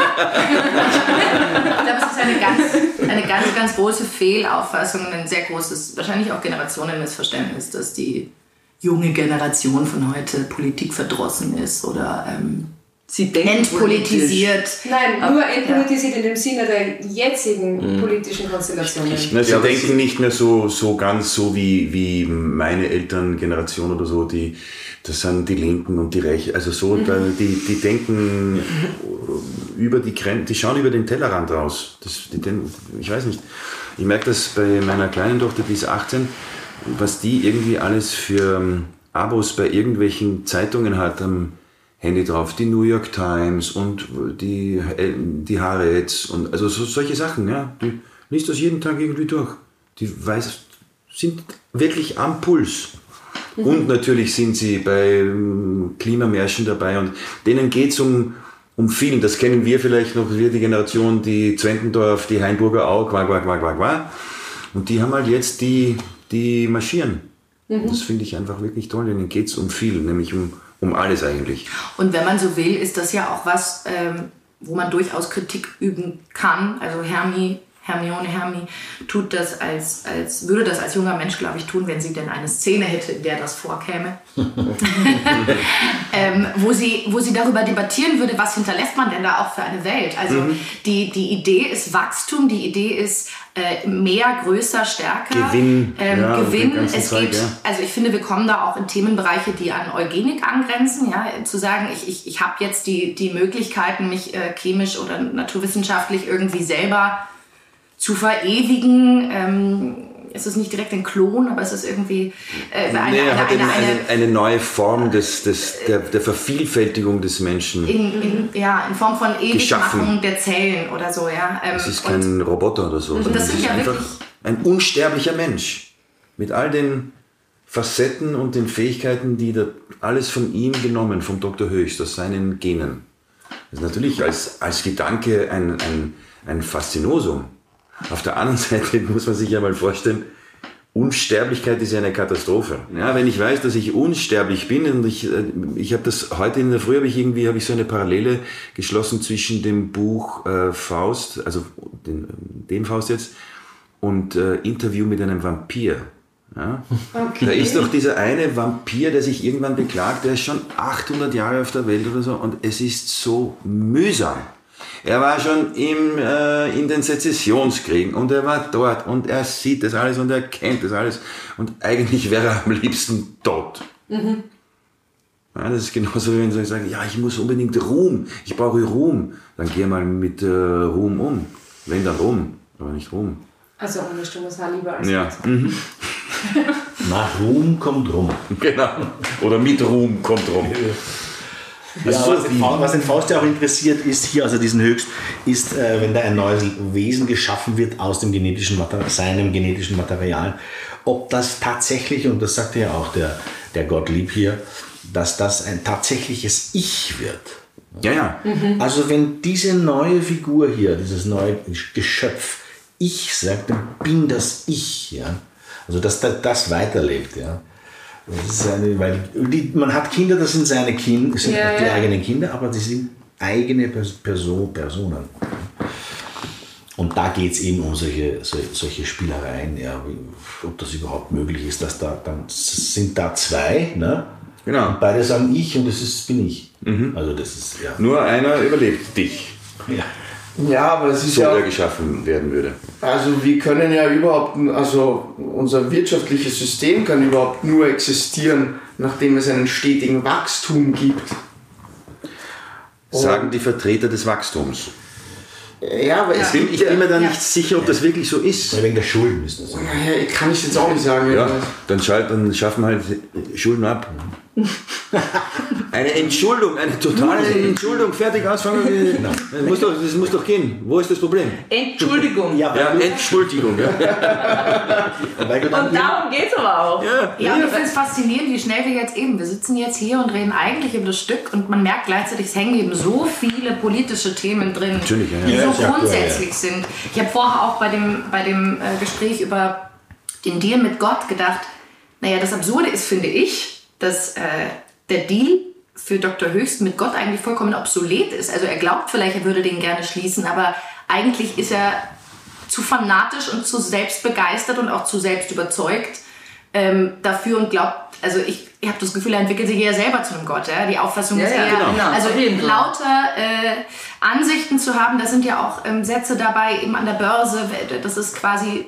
[SPEAKER 8] glaube, es ist eine ganz, eine ganz, ganz große Fehlauffassung, ein sehr großes, wahrscheinlich auch Generationenmissverständnis, dass die junge Generation von heute politikverdrossen ist oder ähm,
[SPEAKER 2] Sie denken
[SPEAKER 8] entpolitisiert.
[SPEAKER 5] Nein,
[SPEAKER 8] Aber-
[SPEAKER 5] nur entpolitisiert in dem Sinne der jetzigen politischen Konstellationen.
[SPEAKER 4] Na, sie
[SPEAKER 6] Ja, aber
[SPEAKER 4] denken
[SPEAKER 6] sie-
[SPEAKER 4] nicht mehr so, so ganz so wie, wie meine Elterngeneration oder so, die, das sind die Linken und die Rechten, also so, da, die, die denken über die Grenzen, die schauen über den Tellerrand raus. Das, die, den, ich weiß nicht, ich merke das bei meiner kleinen Tochter, die ist achtzehn, was die irgendwie alles für ähm, Abos bei irgendwelchen Zeitungen hat am Handy drauf, die New York Times und die, äh, die Haaretz und also so, solche Sachen, ja, die liest das jeden Tag irgendwie durch. Die weiß, sind wirklich am Puls. Und natürlich sind sie bei ähm, Klimamärschen dabei und denen geht es um, um viel. Das kennen wir vielleicht noch, wir die Generation, die Zwentendorf, die Hainburger Au, quak, quak, quak, quak, quak. Und die haben halt jetzt die, die marschieren. Das finde ich einfach wirklich toll, denen geht es um viel, nämlich um, um alles eigentlich.
[SPEAKER 8] Und wenn man so will, ist das ja auch was, ähm, wo man durchaus Kritik üben kann. Also Hermi, Hermione, Hermi tut das als, als, würde das als junger Mensch, glaube ich, tun, wenn sie denn eine Szene hätte, in der das vorkäme. ähm, wo, sie, wo sie darüber debattieren würde, was hinterlässt man denn da auch für eine Welt. Also
[SPEAKER 4] Mhm.
[SPEAKER 8] die, die Idee ist Wachstum, die Idee ist äh, mehr, größer, stärker.
[SPEAKER 4] Gewinn,
[SPEAKER 8] Ähm,
[SPEAKER 4] ja, und
[SPEAKER 8] Gewinn.
[SPEAKER 4] den ganzen
[SPEAKER 8] Es
[SPEAKER 4] Zeug,
[SPEAKER 8] geht,
[SPEAKER 4] ja.
[SPEAKER 8] also ich finde, wir kommen da auch in Themenbereiche, die an Eugenik angrenzen. Ja? Zu sagen, ich, ich, ich habe jetzt die, die Möglichkeiten, mich äh, chemisch oder naturwissenschaftlich irgendwie selber zu verewigen. Ähm, es ist nicht direkt ein Klon, aber es ist irgendwie äh, eine,
[SPEAKER 4] Nee, er
[SPEAKER 8] eine,
[SPEAKER 4] hat
[SPEAKER 8] eine,
[SPEAKER 4] eine,
[SPEAKER 8] eine,
[SPEAKER 4] eine, eine neue Form des, des, der, der Vervielfältigung des Menschen.
[SPEAKER 8] in, in, ja, in Form von Ewigmachung
[SPEAKER 4] Geschaffen.
[SPEAKER 8] der Zellen oder so. Ja? Ähm,
[SPEAKER 4] Es ist
[SPEAKER 8] und-
[SPEAKER 4] kein Roboter oder so, sondern
[SPEAKER 8] das
[SPEAKER 4] es
[SPEAKER 8] sind
[SPEAKER 4] ist
[SPEAKER 8] ja
[SPEAKER 4] einfach
[SPEAKER 8] wirklich-
[SPEAKER 4] ein unsterblicher Mensch. Mit all den Facetten und den Fähigkeiten, die da alles von ihm genommen, vom Doktor Höchst, aus seinen Genen. Das ist natürlich als, als Gedanke ein, ein, ein Faszinosum. Auf der anderen Seite muss man sich ja mal vorstellen, Unsterblichkeit ist ja eine Katastrophe. Ja, wenn ich weiß, dass ich unsterblich bin und ich, äh, ich habe das heute in der Früh habe ich irgendwie habe ich so eine Parallele geschlossen zwischen dem Buch äh, Faust, also den, dem Faust jetzt, und äh, Interview mit einem Vampir. Ja?
[SPEAKER 5] Okay.
[SPEAKER 4] Da ist doch dieser eine Vampir, der sich irgendwann beklagt, der ist schon achthundert Jahre auf der Welt oder so und es ist so mühsam. Er war schon im, äh, in den Sezessionskriegen und er war dort und er sieht das alles und er kennt das alles und eigentlich wäre er am liebsten tot.
[SPEAKER 5] Mhm.
[SPEAKER 4] Ja, das ist genauso, wie wenn sie sagen, ja, ich muss unbedingt Ruhm, ich brauche Ruhm. Dann geh mal mit äh, Ruhm um. Wenn dann Ruhm, aber nicht Ruhm.
[SPEAKER 5] Also ohne stummes Haar lieber als
[SPEAKER 4] Ja, mhm.
[SPEAKER 1] Nach Ruhm kommt Rum.
[SPEAKER 4] Genau. Oder mit Ruhm kommt Ruhm.
[SPEAKER 1] Ja,
[SPEAKER 4] Also
[SPEAKER 1] was,
[SPEAKER 4] so
[SPEAKER 1] den Faust, was den Faust ja auch interessiert, ist hier, also diesen Höchst, ist, äh, wenn da ein neues Wesen geschaffen wird aus dem genetischen Material, seinem genetischen Material, ob das tatsächlich, und das sagte ja auch der, der Gottlieb hier, dass das ein tatsächliches Ich wird.
[SPEAKER 4] Ja, ja.
[SPEAKER 1] Also wenn diese neue Figur hier, dieses neue Geschöpf, ich sagt, dann bin das Ich, ja. Also dass das, das weiterlebt, ja. Das ist eine, weil die, man hat Kinder, das sind seine Kinder, sind
[SPEAKER 5] Ja,
[SPEAKER 1] die
[SPEAKER 5] ja.
[SPEAKER 1] eigenen Kinder, aber die sind eigene Pers- Person, Personen. Und da geht es eben um solche, so, solche Spielereien, ja, wie, ob das überhaupt möglich ist, dass da dann sind da zwei, ne?
[SPEAKER 4] Genau.
[SPEAKER 1] Und beide sagen ich und das ist, bin ich. Also das ist ja.
[SPEAKER 4] Nur einer überlebt dich,
[SPEAKER 1] ja.
[SPEAKER 7] Ja, aber es ist
[SPEAKER 4] so
[SPEAKER 7] ja,
[SPEAKER 4] er geschaffen werden würde.
[SPEAKER 7] also wir können ja überhaupt, also unser wirtschaftliches System kann überhaupt nur existieren, nachdem es einen stetigen Wachstum gibt.
[SPEAKER 4] Sagen die Vertreter des Wachstums.
[SPEAKER 7] Ja, aber es
[SPEAKER 4] Ich bin,
[SPEAKER 7] gibt
[SPEAKER 4] ich bin mir da
[SPEAKER 8] Ja.
[SPEAKER 4] nicht sicher, ob das wirklich so ist.
[SPEAKER 1] Wegen der Schulden ist das.
[SPEAKER 7] ja, kann ich jetzt auch nicht sagen.
[SPEAKER 4] Ja, dann, schalt, dann schaffen wir halt Schulden ab. Eine Entschuldung, eine totale Entschuldung, fertig, ausfangen. Das muss doch, das muss doch gehen. Wo ist das Problem?
[SPEAKER 2] Entschuldigung.
[SPEAKER 1] Ja,
[SPEAKER 4] Ja, Entschuldigung. Ja.
[SPEAKER 1] weil du dann
[SPEAKER 2] Und darum geht es aber auch.
[SPEAKER 4] Ja.
[SPEAKER 8] Ja, und ich finde es faszinierend, wie schnell wir jetzt eben, wir sitzen jetzt hier und reden eigentlich über das Stück und man merkt gleichzeitig, es hängen eben so viele politische Themen drin,
[SPEAKER 4] Natürlich, ja, ja.
[SPEAKER 8] die
[SPEAKER 1] Ja,
[SPEAKER 8] so
[SPEAKER 1] ist ja
[SPEAKER 8] grundsätzlich
[SPEAKER 1] aktuell,
[SPEAKER 8] sind. Ich habe vorher auch bei dem, bei dem äh, Gespräch über den Deal mit Gott gedacht, naja, das Absurde ist, finde ich, dass äh, der Deal für Doktor Höchst mit Gott eigentlich vollkommen obsolet ist. Also er glaubt vielleicht, er würde den gerne schließen, aber eigentlich ist er zu fanatisch und zu selbstbegeistert und auch zu selbst überzeugt ähm, dafür und glaubt, also ich, ich habe das Gefühl, er entwickelt sich eher selber zu einem Gott. Ja? Die Auffassung
[SPEAKER 2] Ja,
[SPEAKER 8] ist
[SPEAKER 2] ja,
[SPEAKER 8] eher,
[SPEAKER 2] genau.
[SPEAKER 8] also
[SPEAKER 2] Auf jeden Fall.
[SPEAKER 8] lauter äh, Ansichten zu haben, da sind ja auch ähm, Sätze dabei, eben an der Börse, das ist quasi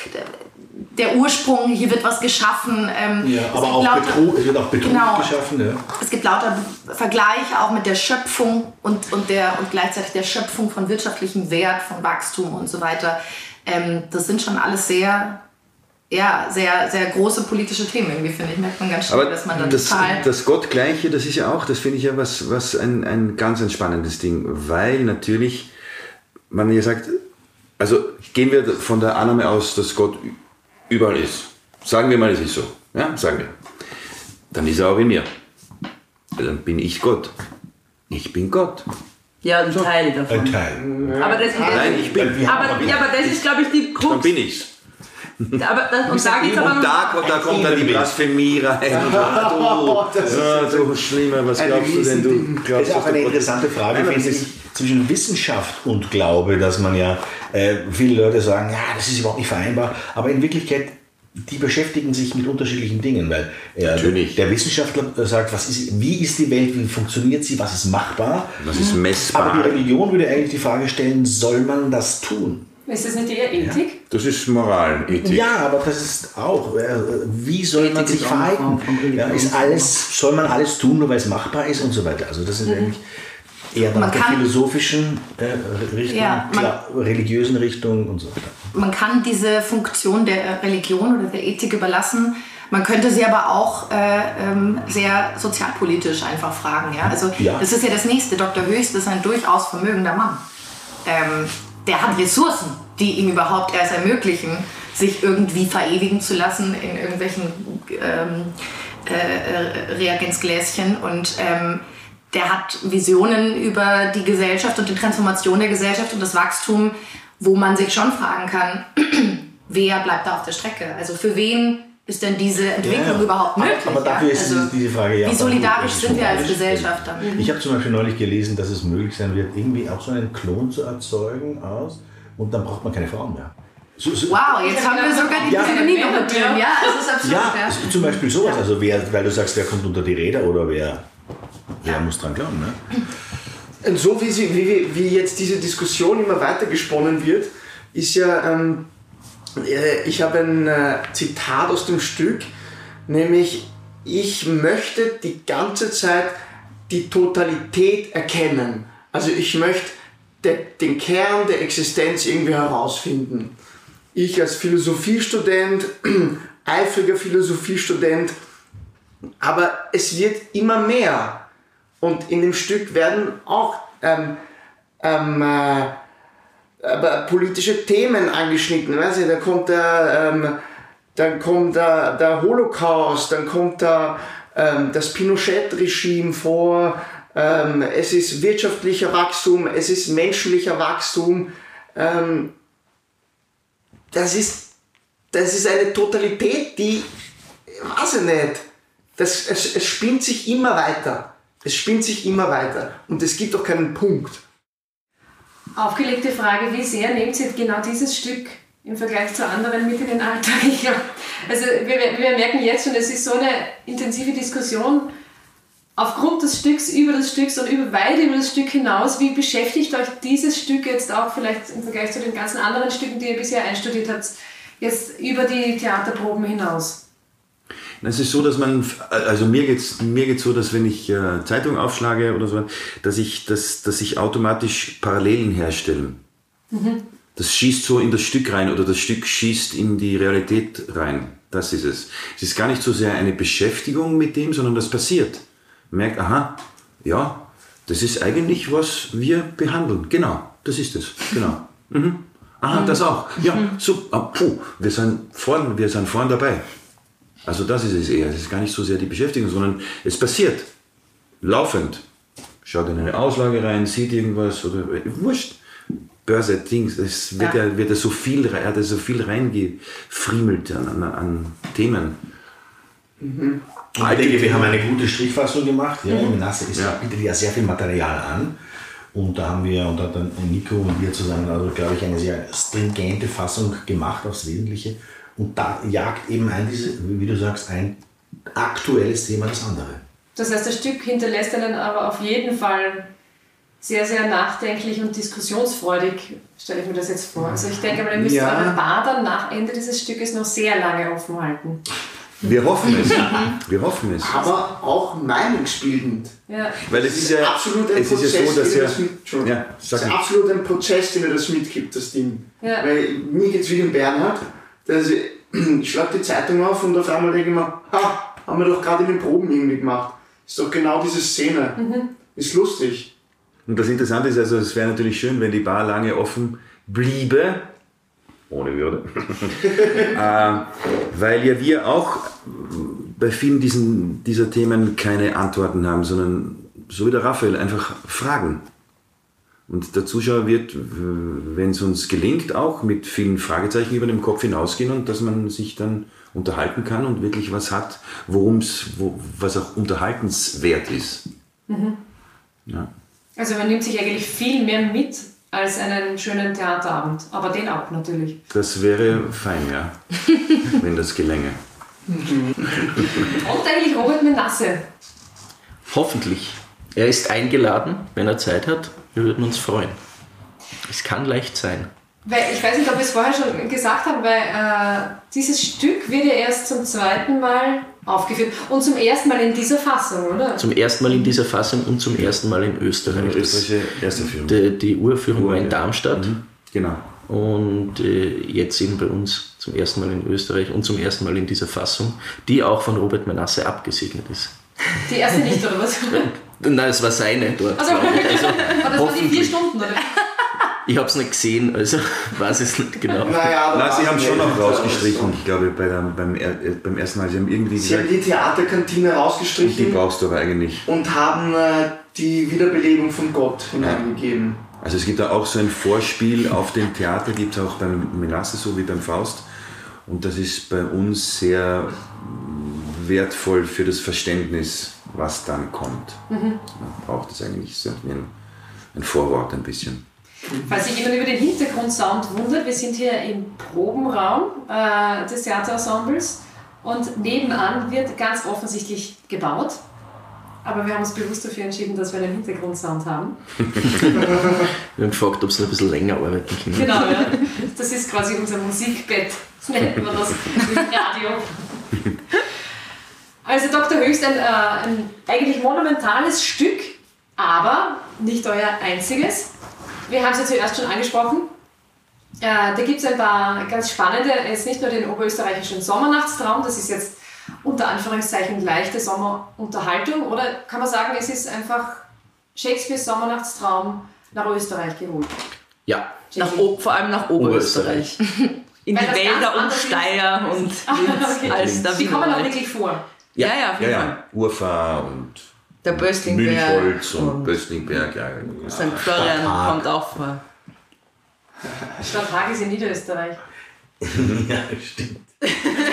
[SPEAKER 8] der Ursprung, hier wird was geschaffen. Ähm,
[SPEAKER 1] Ja,
[SPEAKER 8] es
[SPEAKER 1] aber
[SPEAKER 8] gibt
[SPEAKER 1] auch
[SPEAKER 8] lauter-
[SPEAKER 1] Betrug, es wird auch Betrug
[SPEAKER 8] Genau.
[SPEAKER 1] geschaffen. Ja.
[SPEAKER 8] Es gibt lauter Vergleiche auch mit der Schöpfung und, und, der, und gleichzeitig der Schöpfung von wirtschaftlichem Wert, von Wachstum und so weiter. Ähm, das sind schon alles sehr, ja, sehr, sehr große politische Themen. Irgendwie finde ich, merkt man ganz schnell,
[SPEAKER 4] Aber
[SPEAKER 8] dass man da
[SPEAKER 4] das,
[SPEAKER 8] total...
[SPEAKER 4] das Gottgleiche, das ist ja auch, das finde ich ja was, was ein, ein ganz entspannendes Ding, weil natürlich man ja sagt, also gehen wir von der Annahme aus, dass Gott überall ist. Sagen wir mal, es ist so. Ja, sagen wir. Dann ist er auch in mir. Dann bin ich Gott. Ich bin Gott.
[SPEAKER 2] Ja, ein Teil davon.
[SPEAKER 1] Ein Teil.
[SPEAKER 2] Aber das,
[SPEAKER 4] Nein, ich bin.
[SPEAKER 2] aber, ja, aber das ist, glaube ich, die
[SPEAKER 4] Dann
[SPEAKER 2] Krux.
[SPEAKER 4] bin ich's.
[SPEAKER 2] Aber das, und da geht's aber
[SPEAKER 4] Und da, kommt- da kommt dann die Blasphemie rein. Und, ah, du, ja, du Schlimmer, was
[SPEAKER 7] ein
[SPEAKER 4] glaubst du denn? Du
[SPEAKER 7] Riesending.
[SPEAKER 1] Das
[SPEAKER 4] glaubst,
[SPEAKER 1] ist auch
[SPEAKER 4] dass
[SPEAKER 1] eine
[SPEAKER 4] du Gott-
[SPEAKER 1] interessante Frage,
[SPEAKER 4] Nein,
[SPEAKER 1] finde
[SPEAKER 4] das
[SPEAKER 1] ich, zwischen Wissenschaft und Glaube, dass man ja, äh, viele Leute sagen, ja, das ist überhaupt nicht vereinbar, aber in Wirklichkeit, die beschäftigen sich mit unterschiedlichen Dingen, weil äh,
[SPEAKER 4] Natürlich.
[SPEAKER 1] der Wissenschaftler sagt, was ist, wie ist die Welt, wie funktioniert sie, was ist machbar,
[SPEAKER 4] Das ist messbar.
[SPEAKER 1] aber die Religion würde eigentlich die Frage stellen, soll man das tun?
[SPEAKER 5] Ist das nicht eher Ethik?
[SPEAKER 4] Das ist Moral, Ethik.
[SPEAKER 1] Ja, aber das ist auch, äh, wie soll man
[SPEAKER 2] Ethik
[SPEAKER 1] sich
[SPEAKER 2] ist auch eine
[SPEAKER 1] verhalten?
[SPEAKER 2] Form von Religion.
[SPEAKER 1] Ja, ist alles, soll man alles tun, nur weil es machbar ist und so weiter. Also das ist eigentlich eher
[SPEAKER 8] Man
[SPEAKER 1] nach der
[SPEAKER 8] kann-
[SPEAKER 1] philosophischen äh, Richtung,
[SPEAKER 8] Ja, man-
[SPEAKER 1] klar, religiösen Richtung und so weiter.
[SPEAKER 8] Man kann diese Funktion der Religion oder der Ethik überlassen. Man könnte sie aber auch äh, ähm, sehr sozialpolitisch einfach fragen. Ja? Also
[SPEAKER 1] Ja.
[SPEAKER 8] das ist ja das Nächste. Doktor Höchst ist ein durchaus vermögender Mann. Ähm, der hat Ressourcen, die ihm überhaupt erst ermöglichen, sich irgendwie verewigen zu lassen in irgendwelchen ähm, äh, Reagenzgläschen. Und ähm, der hat Visionen über die Gesellschaft und die Transformation der Gesellschaft und das Wachstum, wo man sich schon fragen kann, wer bleibt da auf der Strecke? Also für wen ist denn diese Entwicklung
[SPEAKER 1] Ja, ja.
[SPEAKER 8] überhaupt möglich?
[SPEAKER 1] Aber dafür
[SPEAKER 8] ja?
[SPEAKER 1] ist
[SPEAKER 8] also,
[SPEAKER 1] diese Frage ja.
[SPEAKER 8] wie solidarisch
[SPEAKER 1] das ist
[SPEAKER 8] sind wir als
[SPEAKER 1] moralisch.
[SPEAKER 8] Gesellschaft dann?
[SPEAKER 1] Ich habe zum Beispiel neulich gelesen, dass es möglich sein wird, irgendwie auch so einen Klon zu erzeugen aus und dann braucht man keine Frauen mehr. So, so,
[SPEAKER 8] Wow, jetzt haben wir sogar die
[SPEAKER 1] Ja.
[SPEAKER 8] Pseudonyme noch mit drin. Ja, es ist absurd.
[SPEAKER 1] Ja,
[SPEAKER 8] Ja.
[SPEAKER 1] so zum Beispiel sowas. Also wer, weil du sagst, wer kommt unter die Räder oder wer, wer muss dran glauben. Ne?
[SPEAKER 7] Und so wie, sie, wie, wie jetzt diese Diskussion immer weiter gesponnen wird, ist ja, ähm, äh, ich habe ein äh, Zitat aus dem Stück, nämlich, ich möchte die ganze Zeit die Totalität erkennen. Also ich möchte de, den Kern der Existenz irgendwie herausfinden. Ich als Philosophiestudent, eifriger Philosophiestudent, aber es wird immer mehr. Und in dem Stück werden auch ähm, ähm, äh, aber politische Themen angeschnitten. Weißt du, da kommt der, ähm, dann kommt der, der Holocaust, dann kommt der, ähm, das Pinochet-Regime vor, ähm, es ist wirtschaftlicher Wachstum, es ist menschlicher Wachstum. Ähm, das, ist, das ist eine Totalität, die, weiß ich nicht, das, es, es spinnt sich immer weiter. Es spinnt sich immer weiter und es gibt auch keinen Punkt.
[SPEAKER 5] Aufgelegte Frage, wie sehr nehmt ihr genau dieses Stück im Vergleich zu anderen mit in den Alltag? Ich glaub, also wir, wir merken jetzt schon, es ist so eine intensive Diskussion aufgrund des Stücks, über das Stück und über, weit über das Stück hinaus. Wie beschäftigt euch dieses Stück jetzt auch vielleicht im Vergleich zu den ganzen anderen Stücken, die ihr bisher einstudiert habt, jetzt über die Theaterproben hinaus?
[SPEAKER 4] Es ist so, dass man, also mir geht's mir geht's so, dass wenn ich äh, Zeitung aufschlage oder so, dass ich, dass, dass ich automatisch Parallelen herstelle. Mhm. Das schießt so in das Stück rein oder das Stück schießt in die Realität rein. Das ist es. Es ist gar nicht so sehr eine Beschäftigung mit dem, sondern das passiert. merkt, aha, ja, das ist eigentlich, was wir behandeln. Genau, das ist es. Genau. Mhm. Aha, das auch. Ja, so, ah, puh, wir sind vorn, wir sind vorn dabei. Also das ist es eher. Es ist gar nicht so sehr die Beschäftigung, sondern es passiert. Laufend. Schaut in eine Auslage rein, sieht irgendwas oder wurscht. Börse, Dings, es wird ja, ja, wird ja so viel, er hat ja so viel reingefriemelt an, an, an Themen.
[SPEAKER 1] Mhm. Ich denke, wir haben eine gute Strichfassung gemacht. Ja, mhm. Menasse ist ja. bietet ja sehr viel Material an. Und da haben wir, und da hat dann Nico und wir zusammen, also glaube ich, eine sehr stringente Fassung gemacht aufs Wesentliche. Und da jagt eben ein, diese, wie du sagst, ein aktuelles Thema das andere.
[SPEAKER 5] Das heißt, das Stück hinterlässt einen aber auf jeden Fall sehr, sehr nachdenklich und diskussionsfreudig, stelle ich mir das jetzt vor. Also ich denke, ihr müsst ja. eure Bar dann nach Ende dieses Stückes noch sehr lange offen halten.
[SPEAKER 4] Wir hoffen es. Wir hoffen es.
[SPEAKER 7] Aber auch meinungsbildend.
[SPEAKER 5] Ja.
[SPEAKER 4] Weil es ist ja
[SPEAKER 7] absolut ein
[SPEAKER 4] es
[SPEAKER 7] Prozess,
[SPEAKER 4] ist ja so, dass
[SPEAKER 7] den
[SPEAKER 4] ja,
[SPEAKER 7] das mit,
[SPEAKER 4] ja,
[SPEAKER 7] es ist absolut ein Prozess, den er das mitgibt, das Ding.
[SPEAKER 5] Ja.
[SPEAKER 7] Weil mir geht es wie den Bernhard, dass ich, ich schlage die Zeitung auf und auf einmal denke ich mir, ha, haben wir doch gerade in den Proben irgendwie gemacht. Ist doch genau diese Szene. Mhm. Ist lustig.
[SPEAKER 4] Und das Interessante ist, also es wäre natürlich schön, wenn die Bar lange offen bliebe, ohne Würde, äh, weil ja wir auch bei vielen diesen, dieser Themen keine Antworten haben, sondern so wie der Raphael einfach Fragen. Und der Zuschauer wird, wenn es uns gelingt, auch mit vielen Fragezeichen über dem Kopf hinausgehen und dass man sich dann unterhalten kann und wirklich was hat, worum's, wo, was auch unterhaltenswert ist. Mhm. Ja.
[SPEAKER 5] Also man nimmt sich eigentlich viel mehr mit als einen schönen Theaterabend, aber den auch natürlich.
[SPEAKER 4] Das wäre fein, ja, wenn das gelänge.
[SPEAKER 5] Und eigentlich Robert Menasse.
[SPEAKER 6] Hoffentlich. Er ist eingeladen, wenn er Zeit hat. Wir würden uns freuen. Es kann leicht sein.
[SPEAKER 5] Weil ich weiß nicht, ob wir es vorher schon gesagt haben, weil äh, dieses Stück wird ja erst zum zweiten Mal aufgeführt und zum ersten Mal in dieser Fassung, oder?
[SPEAKER 6] Zum ersten Mal in dieser Fassung und zum ersten Mal in Österreich.
[SPEAKER 4] Die österreichische erste Führung.
[SPEAKER 6] Die, die Urführung Ur, war in Darmstadt.
[SPEAKER 4] Mhm, genau.
[SPEAKER 6] Und äh, jetzt eben bei uns zum ersten Mal in Österreich und zum ersten Mal in dieser Fassung, die auch von Robert Menasse abgesegnet ist.
[SPEAKER 5] Die erste nicht, oder was?
[SPEAKER 6] Nein, es war seine dort.
[SPEAKER 5] Also, also das waren die vier Stunden, oder?
[SPEAKER 6] Ich habe es nicht gesehen, also weiß es nicht genau.
[SPEAKER 7] Naja,
[SPEAKER 4] Nein, sie haben schon noch rausgestrichen, ich glaube, bei der, beim, beim ersten Mal. Sie haben irgendwie
[SPEAKER 7] sie gesagt, haben die Theaterkantine rausgestrichen.
[SPEAKER 4] Die brauchst du aber eigentlich.
[SPEAKER 7] Und haben äh, die Wiederbelebung von Gott hineingegeben.
[SPEAKER 4] Also es gibt da auch so ein Vorspiel auf dem Theater, gibt es auch beim Menasse so wie beim Faust. Und das ist bei uns sehr wertvoll für das Verständnis, was dann kommt. Mhm. Man braucht es eigentlich so ein, ein Vorwort ein bisschen.
[SPEAKER 5] Falls sich jemand über den Hintergrundsound wundert, wir sind hier im Probenraum äh, des Theaterensembles und nebenan wird ganz offensichtlich gebaut. Aber wir haben uns bewusst dafür entschieden, dass wir einen Hintergrundsound haben.
[SPEAKER 6] Wir haben gefragt, ob sie ein bisschen länger arbeiten können.
[SPEAKER 5] Genau, ja. Das ist quasi unser Musikbett, nennt man das im Radio. Also Doktor Höchst, ein, äh, ein eigentlich monumentales Stück, aber nicht euer einziges. Wir haben es ja zuerst schon angesprochen. Äh, da gibt es ein paar ganz spannende, jetzt nicht nur den oberösterreichischen Sommernachtstraum, das ist jetzt unter Anführungszeichen leichte Sommerunterhaltung, oder kann man sagen, es ist einfach Shakespeares Sommernachtstraum nach Österreich geholt?
[SPEAKER 6] Ja.
[SPEAKER 2] Nach o- vor allem nach Oberösterreich. In die Wälder und Steyr und
[SPEAKER 5] okay.
[SPEAKER 2] als der
[SPEAKER 5] Die kommen auch
[SPEAKER 2] Wienerwald.
[SPEAKER 5] wirklich vor.
[SPEAKER 2] Ja, ja, auf jeden
[SPEAKER 4] ja,
[SPEAKER 2] Fall.
[SPEAKER 4] ja. Urfa und
[SPEAKER 2] Der Böstlingberg
[SPEAKER 4] Münchholz und, und Böstlingberg. Ja, ja.
[SPEAKER 2] Sankt Florian kommt auch vor.
[SPEAKER 5] Stadt Haag ist in Niederösterreich.
[SPEAKER 1] Ja, stimmt.
[SPEAKER 7] Es,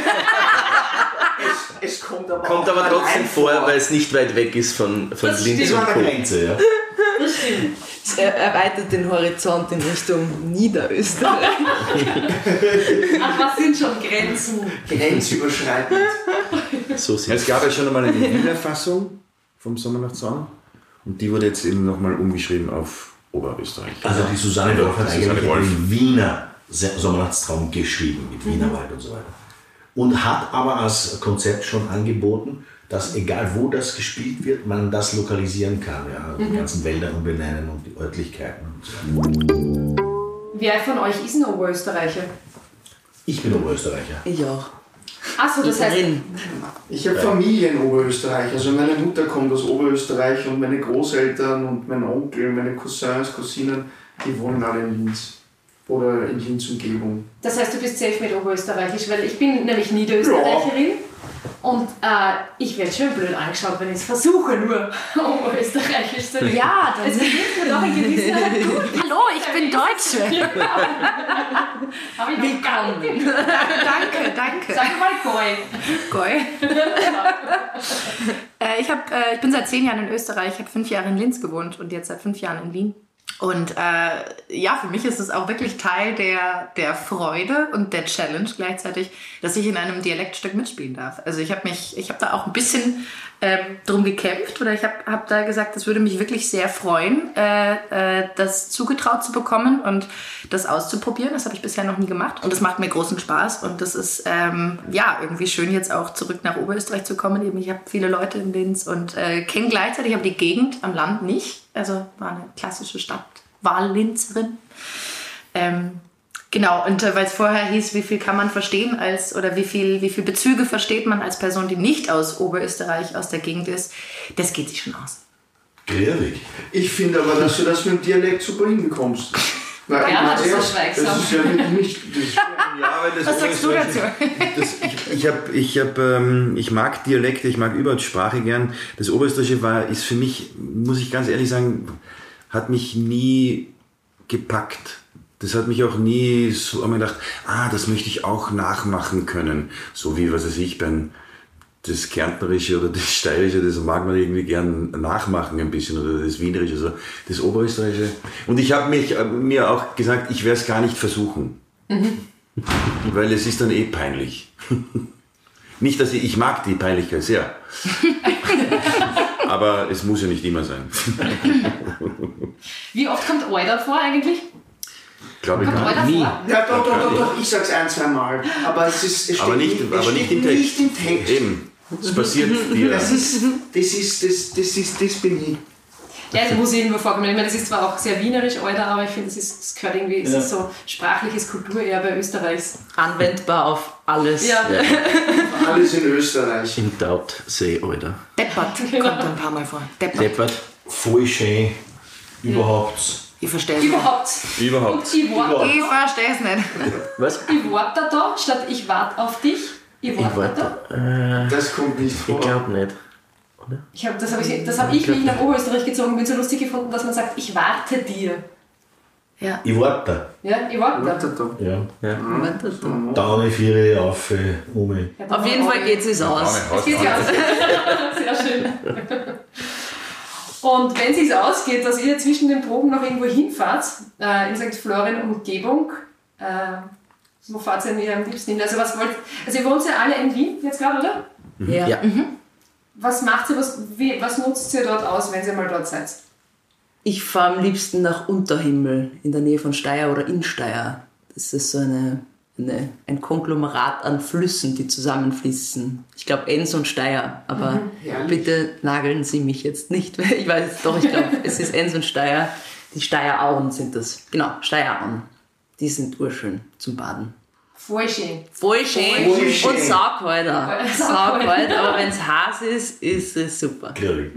[SPEAKER 7] es kommt aber,
[SPEAKER 6] Kommt aber trotzdem vor,
[SPEAKER 7] vor,
[SPEAKER 6] weil es nicht weit weg ist von, von Linz und Co.
[SPEAKER 1] Grenze, ja.
[SPEAKER 5] Das stimmt.
[SPEAKER 2] Es erweitert den Horizont in Richtung Niederösterreich.
[SPEAKER 5] Ach, was sind schon Grenzen?
[SPEAKER 7] grenzüberschreitend.
[SPEAKER 6] So
[SPEAKER 4] Ja, es gab ja schon einmal eine Wiener Fassung vom Sommernachtstraum und die wurde jetzt eben nochmal umgeschrieben auf Oberösterreich.
[SPEAKER 1] Also die Susanne Wolf hat
[SPEAKER 4] Susanne
[SPEAKER 1] eigentlich
[SPEAKER 4] Wolf.
[SPEAKER 1] den Wiener Sommernachtstraum geschrieben, mit Wienerwald und so weiter. Und hat aber als Konzept schon angeboten, dass egal wo das gespielt wird, man das lokalisieren kann. Ja? Die ganzen Wälder umbenennen und die Örtlichkeiten und so weiter.
[SPEAKER 5] Wer von euch ist ein Oberösterreicher?
[SPEAKER 1] Ich bin Oberösterreicher.
[SPEAKER 2] Ich auch.
[SPEAKER 5] Achso, das heißt,
[SPEAKER 2] Drin.
[SPEAKER 7] Ich habe Familie in Oberösterreich, also meine Mutter kommt aus Oberösterreich. Oberösterreich und meine Großeltern und mein Onkel, meine Cousins, Cousinen, die wohnen alle in Linz. Oder in Linz Umgebung.
[SPEAKER 5] Das heißt, du bist safe mit Oberösterreichisch, weil ich bin nämlich Niederösterreicherin ja. und äh, ich werde schön blöd angeschaut, wenn ich es versuche, nur Oberösterreichisch zu reden.
[SPEAKER 8] Ja, dann
[SPEAKER 5] es gibt mir doch ein gewisser...
[SPEAKER 8] Hallo, ich bin Deutsche.
[SPEAKER 5] Habe ich noch gar nicht.
[SPEAKER 8] Danke, danke.
[SPEAKER 5] Sag mal Goi.
[SPEAKER 8] Goi. äh, ich, hab, äh, ich bin seit zehn Jahren in Österreich, ich habe fünf Jahre in Linz gewohnt und jetzt seit fünf Jahren in Wien. Und äh, ja, für mich ist es auch wirklich Teil der, der Freude und der Challenge gleichzeitig, dass ich in einem Dialektstück mitspielen darf. Also ich habe mich, ich habe da auch ein bisschen ähm, drum gekämpft oder ich habe hab da gesagt, das würde mich wirklich sehr freuen, äh, äh, das zugetraut zu bekommen und das auszuprobieren. Das habe ich bisher noch nie gemacht und das macht mir großen Spaß und das ist ähm, ja irgendwie schön jetzt auch zurück nach Oberösterreich zu kommen. Eben, ich habe viele Leute in Linz und äh, kenne gleichzeitig aber die Gegend am Land nicht. Also war eine klassische Stadtwahllinzerin. Ähm, genau, und äh, weil es vorher hieß, wie viel kann man verstehen als, oder wie viel, wie viel Bezüge versteht man als Person, die nicht aus Oberösterreich, aus der Gegend ist, das geht sich schon aus.
[SPEAKER 1] Schwierig.
[SPEAKER 7] Ich finde aber, dass du das mit dem Dialekt super hinbekommst. Weil
[SPEAKER 5] ja, das ist so schweigsam.
[SPEAKER 7] Das ist ja nicht... Das
[SPEAKER 4] ja, weil das
[SPEAKER 8] Was sagst du dazu?
[SPEAKER 4] Das, ich, ich, hab, ich, hab, ähm, ich mag Dialekte, ich mag überhaupt Sprache gern. Das Oberösterreichische war, ist für mich, muss ich ganz ehrlich sagen, hat mich nie gepackt. Das hat mich auch nie so gedacht, ah, das möchte ich auch nachmachen können. So wie, was weiß ich, beim das Kärntnerische oder das Steirische, das mag man irgendwie gern nachmachen ein bisschen, oder das Wienerische, so. Das Oberösterreichische. Und ich habe mich mir auch gesagt, ich werde es gar nicht versuchen. Mhm. Weil es ist dann eh peinlich. Nicht, dass ich, ich mag die Peinlichkeit sehr. Aber es muss ja nicht immer sein.
[SPEAKER 5] Wie oft kommt Euder vor eigentlich?
[SPEAKER 4] Glaube ich
[SPEAKER 5] kommt
[SPEAKER 4] gar nicht.
[SPEAKER 7] Ja, doch, doch, doch, doch, ich sag's ein, zwei Mal. Aber es, ist, es steht
[SPEAKER 4] aber nicht,
[SPEAKER 7] nicht,
[SPEAKER 4] aber
[SPEAKER 7] es
[SPEAKER 4] nicht,
[SPEAKER 7] steht
[SPEAKER 4] im Text.
[SPEAKER 7] nicht im Text.
[SPEAKER 4] Eben. Es passiert dir.
[SPEAKER 7] Das ist, das ist, das, das ist, das bin ich.
[SPEAKER 5] Ja, es muss irgendwo vorkommen. Ich meine, das ist zwar auch sehr wienerisch, Euder, aber ich finde, es gehört irgendwie, es
[SPEAKER 1] ja.
[SPEAKER 5] ist so sprachliches Kulturerbe Österreichs.
[SPEAKER 2] Anwendbar auf alles.
[SPEAKER 5] Ja.
[SPEAKER 6] Ja.
[SPEAKER 7] Alles in Österreich.
[SPEAKER 6] In Doubt say Euder.
[SPEAKER 8] Deppert
[SPEAKER 5] Genau.
[SPEAKER 8] kommt ein paar Mal vor. Deppert.
[SPEAKER 6] Deppert.
[SPEAKER 1] Voll schön. Überhaupt.
[SPEAKER 8] Ich verstehe es nicht.
[SPEAKER 5] Überhaupt.
[SPEAKER 4] Überhaupt.
[SPEAKER 5] Und ich warte
[SPEAKER 8] Ich
[SPEAKER 5] da,
[SPEAKER 8] verstehe es nicht.
[SPEAKER 6] Was?
[SPEAKER 5] ich warte da, statt ich warte auf dich. Ich
[SPEAKER 6] Ich
[SPEAKER 5] warte da.
[SPEAKER 6] warte. Äh,
[SPEAKER 7] Das kommt nicht vor.
[SPEAKER 6] ich glaube nicht.
[SPEAKER 5] Ich hab, das habe ich, das hab ich, wie ich nach Oberösterreich gezogen bin, so lustig gefunden, dass man sagt, ich warte dir.
[SPEAKER 8] Ja.
[SPEAKER 1] Ich warte.
[SPEAKER 5] Ja, ich warte da.
[SPEAKER 7] Warte da.
[SPEAKER 1] Ja.
[SPEAKER 6] Ja.
[SPEAKER 1] Down, vier, auf, um.
[SPEAKER 2] Auf jeden Fall geht es aus.
[SPEAKER 5] Es geht sich aus. Sehr schön. Und wenn es sich ausgeht, dass ihr zwischen den Proben noch irgendwo hinfahrt, äh, in Sankt Florian Umgebung, äh, wo fahrt ihr denn ihr am liebsten hin? Also, was wollt, also ihr wohnt ja alle in Wien jetzt gerade, oder?
[SPEAKER 2] Ja.
[SPEAKER 6] Ja.
[SPEAKER 5] Was macht ihr, was, wie, was nutzt ihr dort aus, wenn ihr mal dort seid?
[SPEAKER 2] Ich fahre am liebsten nach Unterhimmel, in der Nähe von Steyr oder in Steyr. Das ist so eine, eine, ein Konglomerat an Flüssen, die zusammenfließen. Ich glaube Enns und Steyr, aber
[SPEAKER 7] Mhm,
[SPEAKER 2] bitte nageln Sie mich jetzt nicht. Ich weiß doch, ich glaube, es ist Enns und Steyr. Die Steyrauen sind das. Genau, Steyrauen. Die sind urschön zum Baden.
[SPEAKER 5] Voll schön.
[SPEAKER 2] Voll schön
[SPEAKER 7] Voll schön.
[SPEAKER 2] und saukalt. Saukalt, aber wenn es heiß ist, ist es super.
[SPEAKER 1] Schwierig.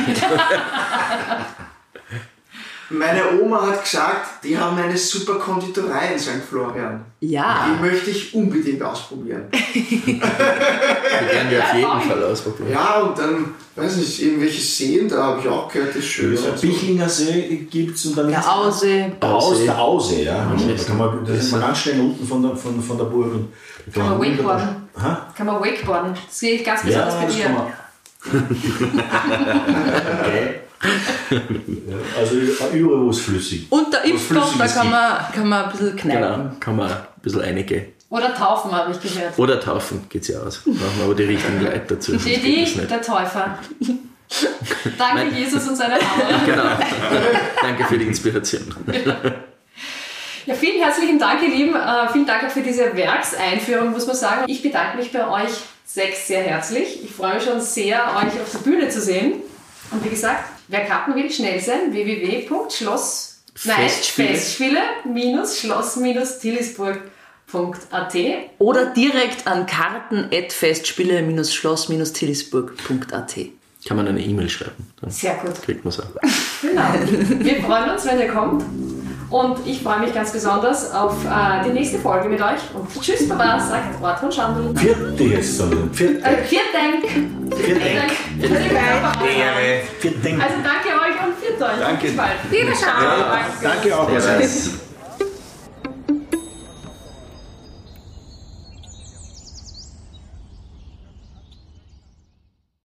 [SPEAKER 7] Meine Oma hat gesagt, die haben eine super Konditorei in Sankt Florian.
[SPEAKER 2] Ja.
[SPEAKER 7] Die möchte ich unbedingt ausprobieren.
[SPEAKER 6] Die werden wir auf jeden Fall ausprobieren.
[SPEAKER 7] Ja, und dann, weiß nicht, irgendwelche Seen, da habe ich auch gehört, das ist schön.
[SPEAKER 1] Der Bichlinger See gibt es und dann
[SPEAKER 2] Der Aussee.
[SPEAKER 1] Der Aussee, der Aussee, ja.
[SPEAKER 6] Okay.
[SPEAKER 1] Da kann man, das ist man ganz schnell unten von der, von, von der Burg. Und
[SPEAKER 5] Kann man wakeboarden.
[SPEAKER 1] Ha?
[SPEAKER 5] Kann man wakeboarden. Das geht ganz
[SPEAKER 1] Ja,
[SPEAKER 5] besonders bei
[SPEAKER 1] das
[SPEAKER 5] dir.
[SPEAKER 1] kann man. Okay. Ja, also überall, wo es flüssig.
[SPEAKER 2] Und der Impfstoff, da
[SPEAKER 1] Flüssiges
[SPEAKER 2] kann man, kann man ein bisschen kneipen.
[SPEAKER 6] Genau, kann man ein bisschen einige.
[SPEAKER 5] Oder taufen, habe ich gehört.
[SPEAKER 6] Oder taufen, geht's ja aus. Brauchen wir aber die richtigen Leute dazu. sonst geht
[SPEAKER 5] Didi,
[SPEAKER 6] das nicht.
[SPEAKER 5] der Täufer. Danke
[SPEAKER 6] Mein-
[SPEAKER 5] Jesus und seine Hammer.
[SPEAKER 6] Genau. Danke für die Inspiration.
[SPEAKER 5] Ja, vielen herzlichen Dank, ihr Lieben. Äh, vielen Dank auch für diese Werkseinführung, muss man sagen. Ich bedanke mich bei euch sechs sehr herzlich. Ich freue mich schon sehr, euch auf der Bühne zu sehen. Und wie gesagt, wer Karten will, schnell sein. w w w punkt schloss nein,
[SPEAKER 6] Festspiele.
[SPEAKER 5] Festspiele Schloss Tillisburg punkt a t.
[SPEAKER 2] Oder direkt an karten at festspiele Schloss Tillisburg punkt a t.
[SPEAKER 6] kann man eine E-Mail schreiben. Dann
[SPEAKER 5] Sehr gut.
[SPEAKER 6] kriegt man es auch.
[SPEAKER 5] Genau. Wir freuen uns, wenn ihr kommt. Und ich freue mich ganz besonders auf äh, die nächste Folge mit euch. Und tschüss, Baba, sagt Ortwin Schandl.
[SPEAKER 1] Vierte jetzt, sondern vierte.
[SPEAKER 5] Äh, vielen Dank.
[SPEAKER 1] Vielen Dank.
[SPEAKER 5] Ehre.
[SPEAKER 1] Vielen Dank.
[SPEAKER 5] Also danke euch und viert euch.
[SPEAKER 4] Danke.
[SPEAKER 5] Bis bald. Wiederschauen.
[SPEAKER 1] Ja, danke auch.
[SPEAKER 6] Servus.